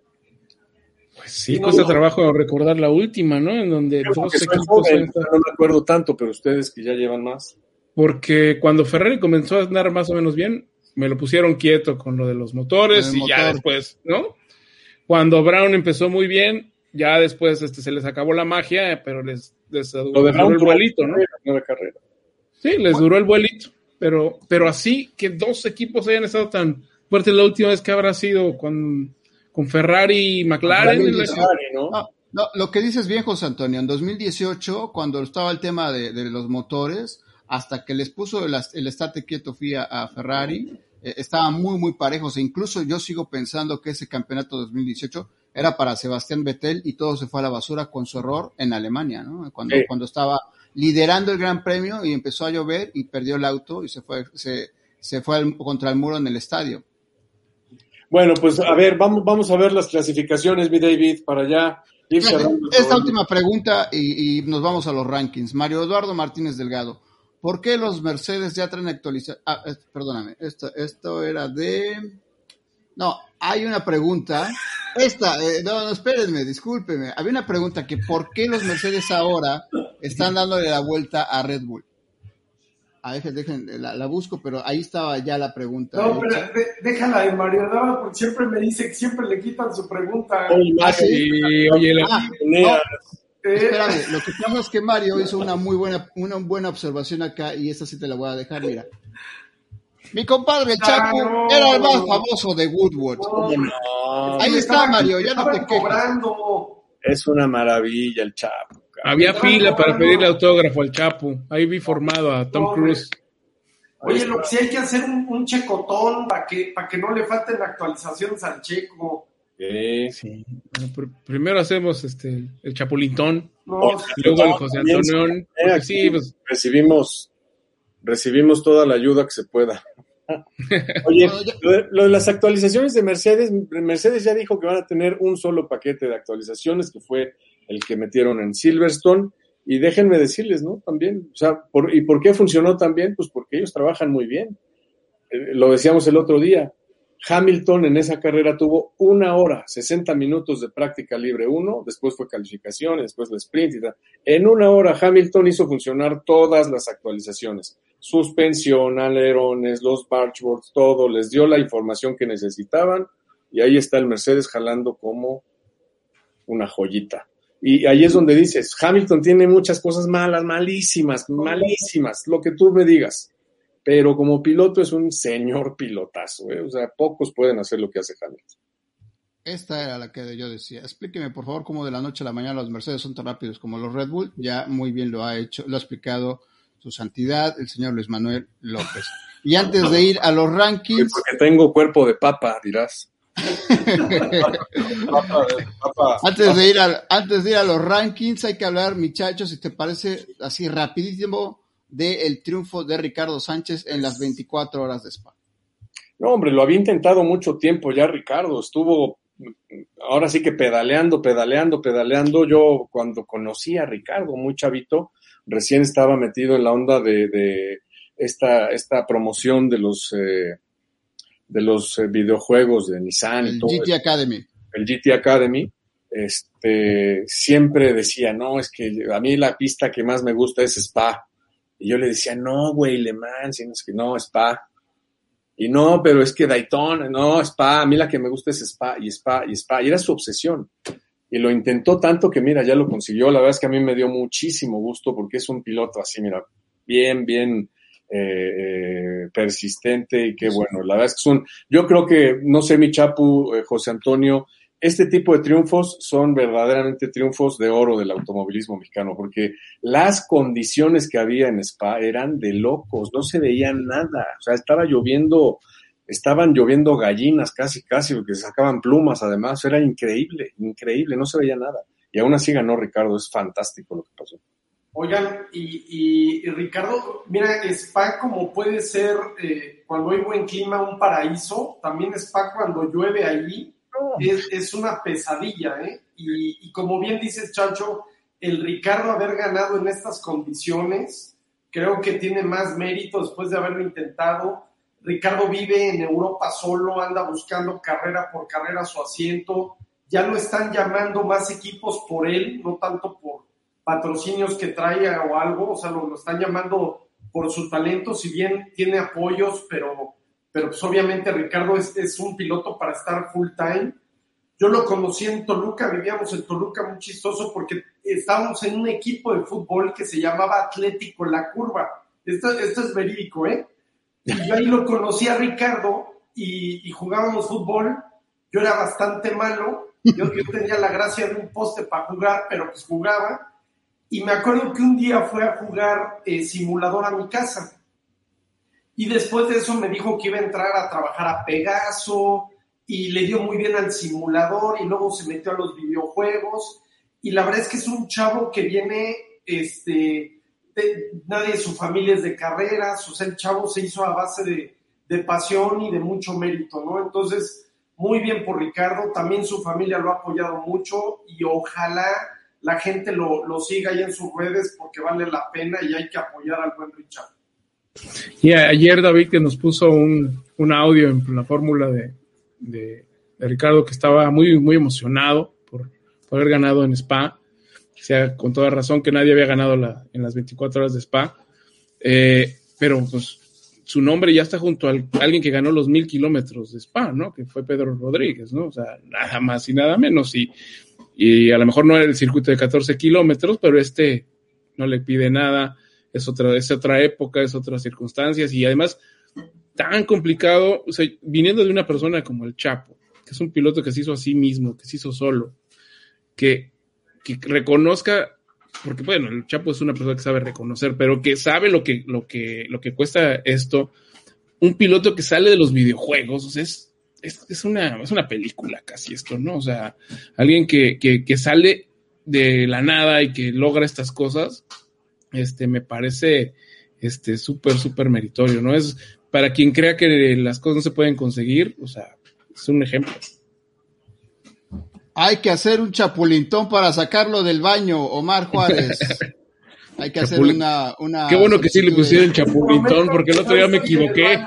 Pues sí, cuesta trabajo recordar la última, ¿no? En donde yo 2 equipos... no me acuerdo tanto, pero ustedes que ya llevan más. Porque cuando Ferrari comenzó a andar más o menos bien, me lo pusieron quieto con lo de los motores ya después, ¿no? Cuando Brown empezó muy bien, ya después se les acabó la magia, pero les duró el vuelito, ¿no? Sí, les duró el vuelito, pero así que 2 equipos hayan estado tan fuertes la última vez que habrá sido con Ferrari y McLaren. ¿No? No, lo que dices bien, José Antonio, en 2018, cuando estaba el tema de los motores, hasta que les puso el estate quieto FIA a Ferrari, estaban muy, muy parejos, e incluso yo sigo pensando que ese campeonato 2018 era para Sebastián Vettel y todo se fue a la basura con su error en Alemania, ¿no? Cuando estaba liderando el Gran Premio y empezó a llover y perdió el auto y se fue contra el muro en el estadio. Bueno, pues a ver, vamos a ver las clasificaciones, mi David, para ya ir cerrando. Esta última pregunta y nos vamos a los rankings. Mario Eduardo Martínez Delgado, ¿por qué los Mercedes ya traen actualización? Perdóname, esto era de... No, hay una pregunta. No, espérenme, discúlpeme. Había una pregunta que ¿por qué los Mercedes ahora están dándole la vuelta a Red Bull? A ver, la busco, pero ahí estaba ya la pregunta. No, pero déjala de Mario Eduardo, porque siempre me dice que siempre le quitan su pregunta. Espérame, lo que pasa es que Mario hizo una buena observación acá, y esta sí te la voy a dejar, mira. Mi compadre, el Chapu, era el más famoso de Woodward. Ahí está, Mario, ya no te quejas. Es una maravilla el Chapu. Había fila para pedirle autógrafo al Chapu. Ahí vi formado a Tom Cruise. Oye, lo que sí hay que hacer un checotón para que no le falten actualizaciones al Checo. Sí. Bueno, primero hacemos el Chapulintón, luego el José Antonio. Sí, pues, recibimos toda la ayuda que se pueda. Oye, lo de las actualizaciones de Mercedes ya dijo que van a tener un solo paquete de actualizaciones, que fue el que metieron en Silverstone, y déjenme decirles, ¿no? También, o sea, ¿y por qué funcionó tan bien? Pues porque ellos trabajan muy bien. Lo decíamos el otro día, Hamilton en esa carrera tuvo 1 hora, 60 minutos de práctica libre 1, después fue calificación, después el sprint y tal. En 1 hora Hamilton hizo funcionar todas las actualizaciones, suspensión, alerones, los bargeboards, todo, les dio la información que necesitaban, y ahí está el Mercedes jalando como una joyita. Y ahí es donde dices, Hamilton tiene muchas cosas malas, malísimas, lo que tú me digas, pero como piloto es un señor pilotazo, o sea, pocos pueden hacer lo que hace Hamilton. Esta era la que yo decía. Explíqueme, por favor, cómo de la noche a la mañana los Mercedes son tan rápidos como los Red Bull. Ya muy bien lo ha explicado su santidad, el señor Luis Manuel López. Y antes de ir a los rankings... Porque tengo cuerpo de papa, dirás. Antes de ir a los rankings, hay que hablar, muchachos, si te parece, así rapidísimo, del triunfo de Ricardo Sánchez en las 24 horas de Spa. No, hombre, lo había intentado mucho tiempo ya Ricardo, estuvo ahora sí que pedaleando. Yo cuando conocí a Ricardo, muy chavito, recién estaba metido en la onda de esta promoción de los videojuegos de Nissan. El GT Academy. El GT Academy. Siempre decía, no, es que a mí la pista que más me gusta es Spa. Y yo le decía, no, güey, Le Mans, es que no, Spa. Y no, pero es que Daytona, no, Spa, a mí la que me gusta es Spa, y era su obsesión. Y lo intentó tanto que, mira, ya lo consiguió. La verdad es que a mí me dio muchísimo gusto porque es un piloto así, mira, bien persistente y qué bueno. La verdad es que yo creo que, no sé, mi Chapu, José Antonio, este tipo de triunfos son verdaderamente triunfos de oro del automovilismo mexicano, porque las condiciones que había en Spa eran de locos, no se veía nada, o sea, estaban lloviendo gallinas casi, porque sacaban plumas además, era increíble, no se veía nada. Y aún así ganó Ricardo, es fantástico lo que pasó. Oigan, y Ricardo, mira, Spa como puede ser cuando hay buen clima un paraíso, también Spa cuando llueve allí es una pesadilla, ¿eh? Y como bien dices, Chacho, el Ricardo haber ganado en estas condiciones, creo que tiene más mérito después de haberlo intentado. Ricardo vive en Europa solo, anda buscando carrera por carrera su asiento, ya lo están llamando más equipos por él, no tanto por patrocinios que traiga o algo, o sea, lo están llamando por su talento, si bien tiene apoyos, pero pues obviamente Ricardo es un piloto para estar full time. Yo lo conocí en Toluca, vivíamos en Toluca, muy chistoso, porque estábamos en un equipo de fútbol que se llamaba Atlético La Curva. Esto es verídico, ¿eh? Y yo ahí lo conocí a Ricardo y jugábamos fútbol. Yo era bastante malo, yo tenía la gracia de un poste para jugar, pero pues jugaba. Y me acuerdo que un día fue a jugar simulador a mi casa. Y después de eso me dijo que iba a entrar a trabajar a Pegaso y le dio muy bien al simulador y luego se metió a los videojuegos. Y la verdad es que es un chavo que viene, nadie de su familia es de carreras, o sea, el chavo se hizo a base de pasión y de mucho mérito, ¿no? Entonces, muy bien por Ricardo, también su familia lo ha apoyado mucho y ojalá la gente lo siga ahí en sus redes porque vale la pena y hay que apoyar al buen Richard. Y ayer David que nos puso un audio en la fórmula de Ricardo que estaba muy, muy emocionado por haber ganado en Spa, o sea, con toda razón que nadie había ganado en las 24 horas de Spa, pero pues su nombre ya está junto a alguien que ganó los 1000 kilómetros de Spa, ¿no? Que fue Pedro Rodríguez, ¿no? O sea, nada más y nada menos, y a lo mejor no era el circuito de 14 kilómetros, pero no le pide nada, es otra época, es otras circunstancias, y además tan complicado, o sea, viniendo de una persona como el Chapo, que es un piloto que se hizo a sí mismo, que se hizo solo, que reconozca, porque bueno, el Chapo es una persona que sabe reconocer, pero que sabe lo que cuesta esto, un piloto que sale de los videojuegos, o sea, es una película casi esto, ¿no? O sea, alguien que sale de la nada y que logra estas cosas, me parece súper, súper meritorio, ¿no? Es para quien crea que las cosas no se pueden conseguir, o sea, es un ejemplo. Hay que hacer un chapulintón para sacarlo del baño, Omar Juárez. Hay que hacer una Qué bueno que sí le pusieron chapulintón, porque el otro día me equivoqué.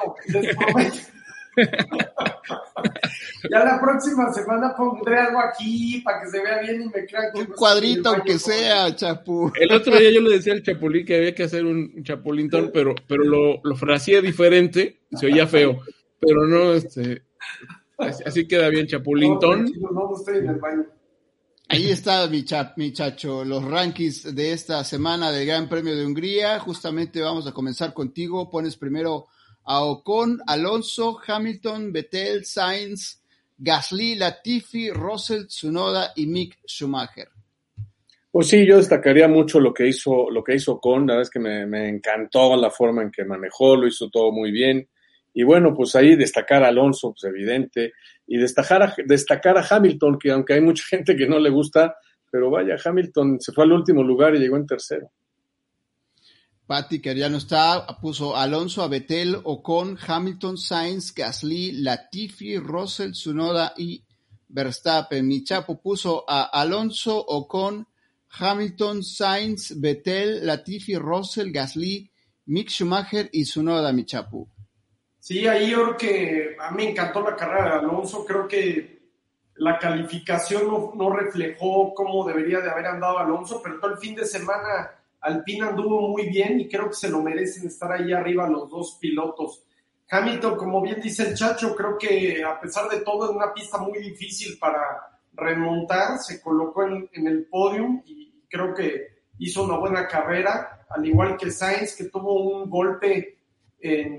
Ya la próxima semana pondré algo aquí para que se vea bien y me crean que un cuadrito aunque sea, Chapu. El otro día yo le decía al Chapulín que había que hacer un chapulintón, pero lo fraseé diferente, se oía feo, pero no, así queda bien, chapulintón. No estoy en el baño. Ahí está mi chacho, los rankings de esta semana del Gran Premio de Hungría. Justamente vamos a comenzar contigo. Pones primero a Ocon, Alonso, Hamilton, Vettel, Sainz, Gasly, Latifi, Russell, Tsunoda y Mick Schumacher. Pues sí, yo destacaría mucho lo que hizo Ocon. La verdad es que me encantó la forma en que manejó, lo hizo todo muy bien. Y bueno, pues ahí destacar a Alonso, pues evidente, y destacar a Hamilton, que aunque hay mucha gente que no le gusta, pero vaya, Hamilton se fue al último lugar y llegó en tercero. Pati, que ya no está, puso Alonso, a Vettel, Ocon, Hamilton, Sainz, Gasly, Latifi, Russell, Tsunoda y Verstappen. Mi Chapo puso a Alonso, Ocon, Hamilton, Sainz, Vettel, Latifi, Russell, Gasly, Mick Schumacher y Tsunoda, mi Chapo. Sí, ahí yo creo que a mí me encantó la carrera de Alonso, creo que la calificación no reflejó cómo debería de haber andado Alonso, pero todo el fin de semana Alpine anduvo muy bien y creo que se lo merecen estar ahí arriba los dos pilotos. Hamilton, como bien dice el Chacho, creo que a pesar de todo es una pista muy difícil para remontar, se colocó en el podium y creo que hizo una buena carrera, al igual que Sainz, que tuvo un golpe en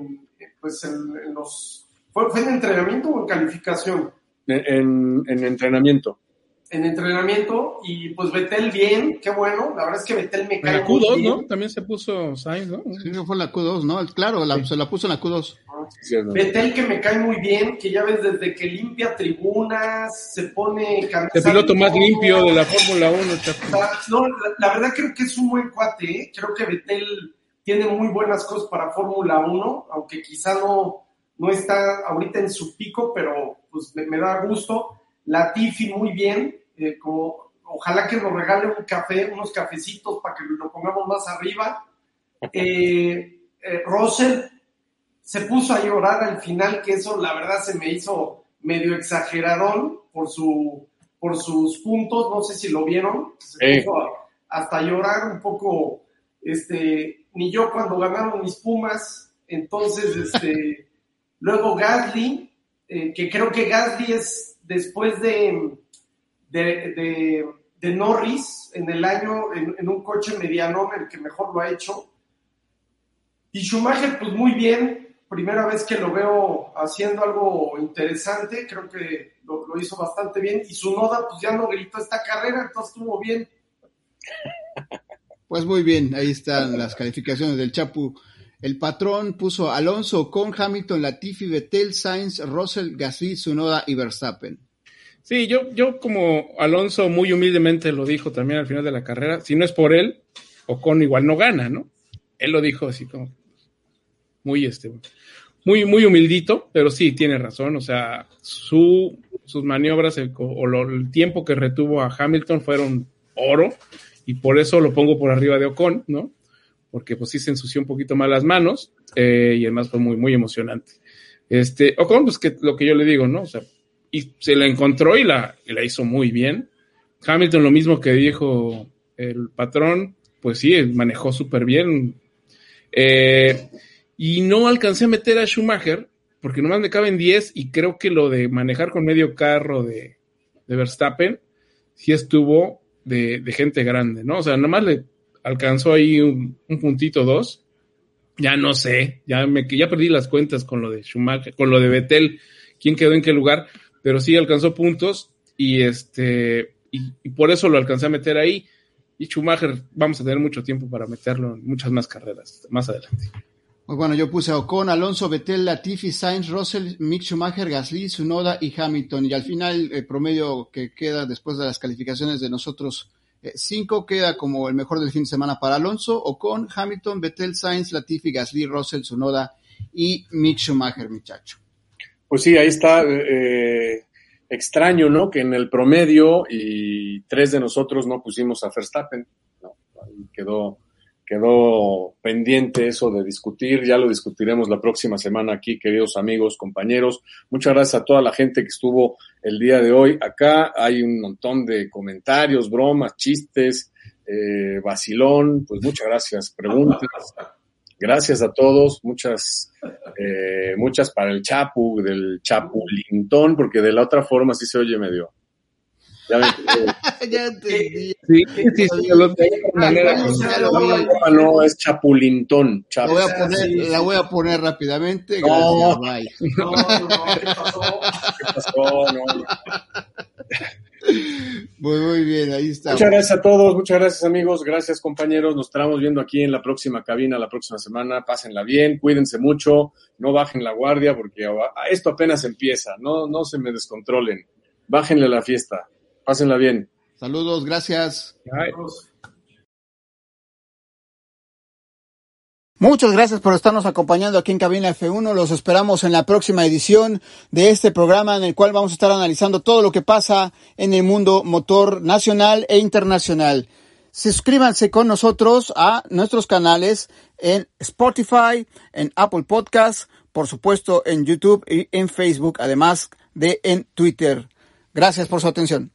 pues en los... ¿Fue en entrenamiento o en calificación? En entrenamiento. En entrenamiento, y pues Vettel bien, qué bueno. La verdad es que Vettel me cae En la Q2, muy bien. ¿no? También se puso Sainz, ¿no? Sí, fue en la Q2, ¿no? Claro, se la puso en la Q2. Sí, no. Vettel que me cae muy bien, que ya ves desde que limpia tribunas, se pone camisa. El piloto más todo. limpio de la Fórmula 1, Chapo. O sea, no, la verdad creo que es un buen cuate, ¿eh? Creo que Vettel tiene muy buenas cosas para Fórmula 1, aunque quizá no está ahorita en su pico, pero pues me da gusto. Latifi muy bien, ojalá que nos regale un café, unos cafecitos para que lo pongamos más arriba. Russell se puso a llorar al final, que eso la verdad se me hizo medio exageradón por sus puntos, no sé si lo vieron, se puso hasta llorar un poco, ni yo cuando ganaron mis Pumas. Entonces, luego Gasly, que creo que Gasly es después de Norris en el año, en un coche mediano, el que mejor lo ha hecho. Y Schumacher, pues muy bien, primera vez que lo veo haciendo algo interesante, creo que lo hizo bastante bien, y Tsunoda pues ya no gritó esta carrera, entonces estuvo bien. Pues muy bien, ahí están las calificaciones del Chapu. El patrón puso Alonso, con Hamilton, Latifi, Vettel, Sainz, Russell, Gasly, Tsunoda y Verstappen. Sí, yo como Alonso muy humildemente lo dijo también al final de la carrera, si no es por él, Ocon igual no gana, ¿no? Él lo dijo así como muy muy humildito, pero sí, tiene razón, o sea, sus maniobras, el tiempo que retuvo a Hamilton fueron oro, y por eso lo pongo por arriba de Ocon, ¿no? Porque pues sí se ensució un poquito más las manos, y además fue muy, muy emocionante. Ocon, pues que lo que yo le digo, ¿no? O sea, y se la encontró y la hizo muy bien. Hamilton, lo mismo que dijo el patrón, pues sí, manejó súper bien. Y no alcancé a meter a Schumacher, porque nomás me caben 10, y creo que lo de manejar con medio carro de Verstappen, sí estuvo de gente grande, ¿no? O sea, nomás le alcanzó ahí un puntito 2. Ya no sé, ya perdí las cuentas con lo de Schumacher, con lo de Vettel, quién quedó en qué lugar, pero sí alcanzó puntos, y por eso lo alcancé a meter ahí. Y Schumacher vamos a tener mucho tiempo para meterlo en muchas más carreras más adelante. Pues bueno, yo puse a Ocon, Alonso, Vettel, Latifi, Sainz, Russell, Mick Schumacher, Gasly, Tsunoda y Hamilton. Y al final el promedio que queda después de las calificaciones de nosotros 5 queda como el mejor del fin de semana para Alonso, Ocon, Hamilton, Vettel, Sainz, Latifi, Gasly, Russell, Tsunoda y Mick Schumacher, muchacho. Pues sí, ahí está. Extraño, ¿no? Que en el promedio y 3 de nosotros no pusimos a Verstappen. No, ahí quedó pendiente eso de discutir. Ya lo discutiremos la próxima semana aquí, queridos amigos, compañeros. Muchas gracias a toda la gente que estuvo el día de hoy acá. Hay un montón de comentarios, bromas, chistes, vacilón. Pues muchas gracias. Preguntas. Gracias a todos. Muchas para el Chapu, del Chapulintón, porque de la otra forma sí se oye medio. Ya entendí. Sí, No, es Chapulintón. La voy a poner rápidamente. Gracias, bye. ¿Qué pasó? ¿Qué pasó? No. Muy bien, ahí está. Muchas gracias a todos, muchas gracias amigos, gracias compañeros, nos estaremos viendo aquí en la próxima cabina la próxima semana. Pásenla bien, cuídense mucho, no bajen la guardia porque esto apenas empieza, no se me descontrolen, bájenle la fiesta, pásenla bien. Saludos, gracias. Muchas gracias por estarnos acompañando aquí en Cabina F1. Los esperamos en la próxima edición de este programa, en el cual vamos a estar analizando todo lo que pasa en el mundo motor nacional e internacional. Suscríbanse con nosotros a nuestros canales en Spotify, en Apple Podcasts, por supuesto en YouTube y en Facebook, además de en Twitter. Gracias por su atención.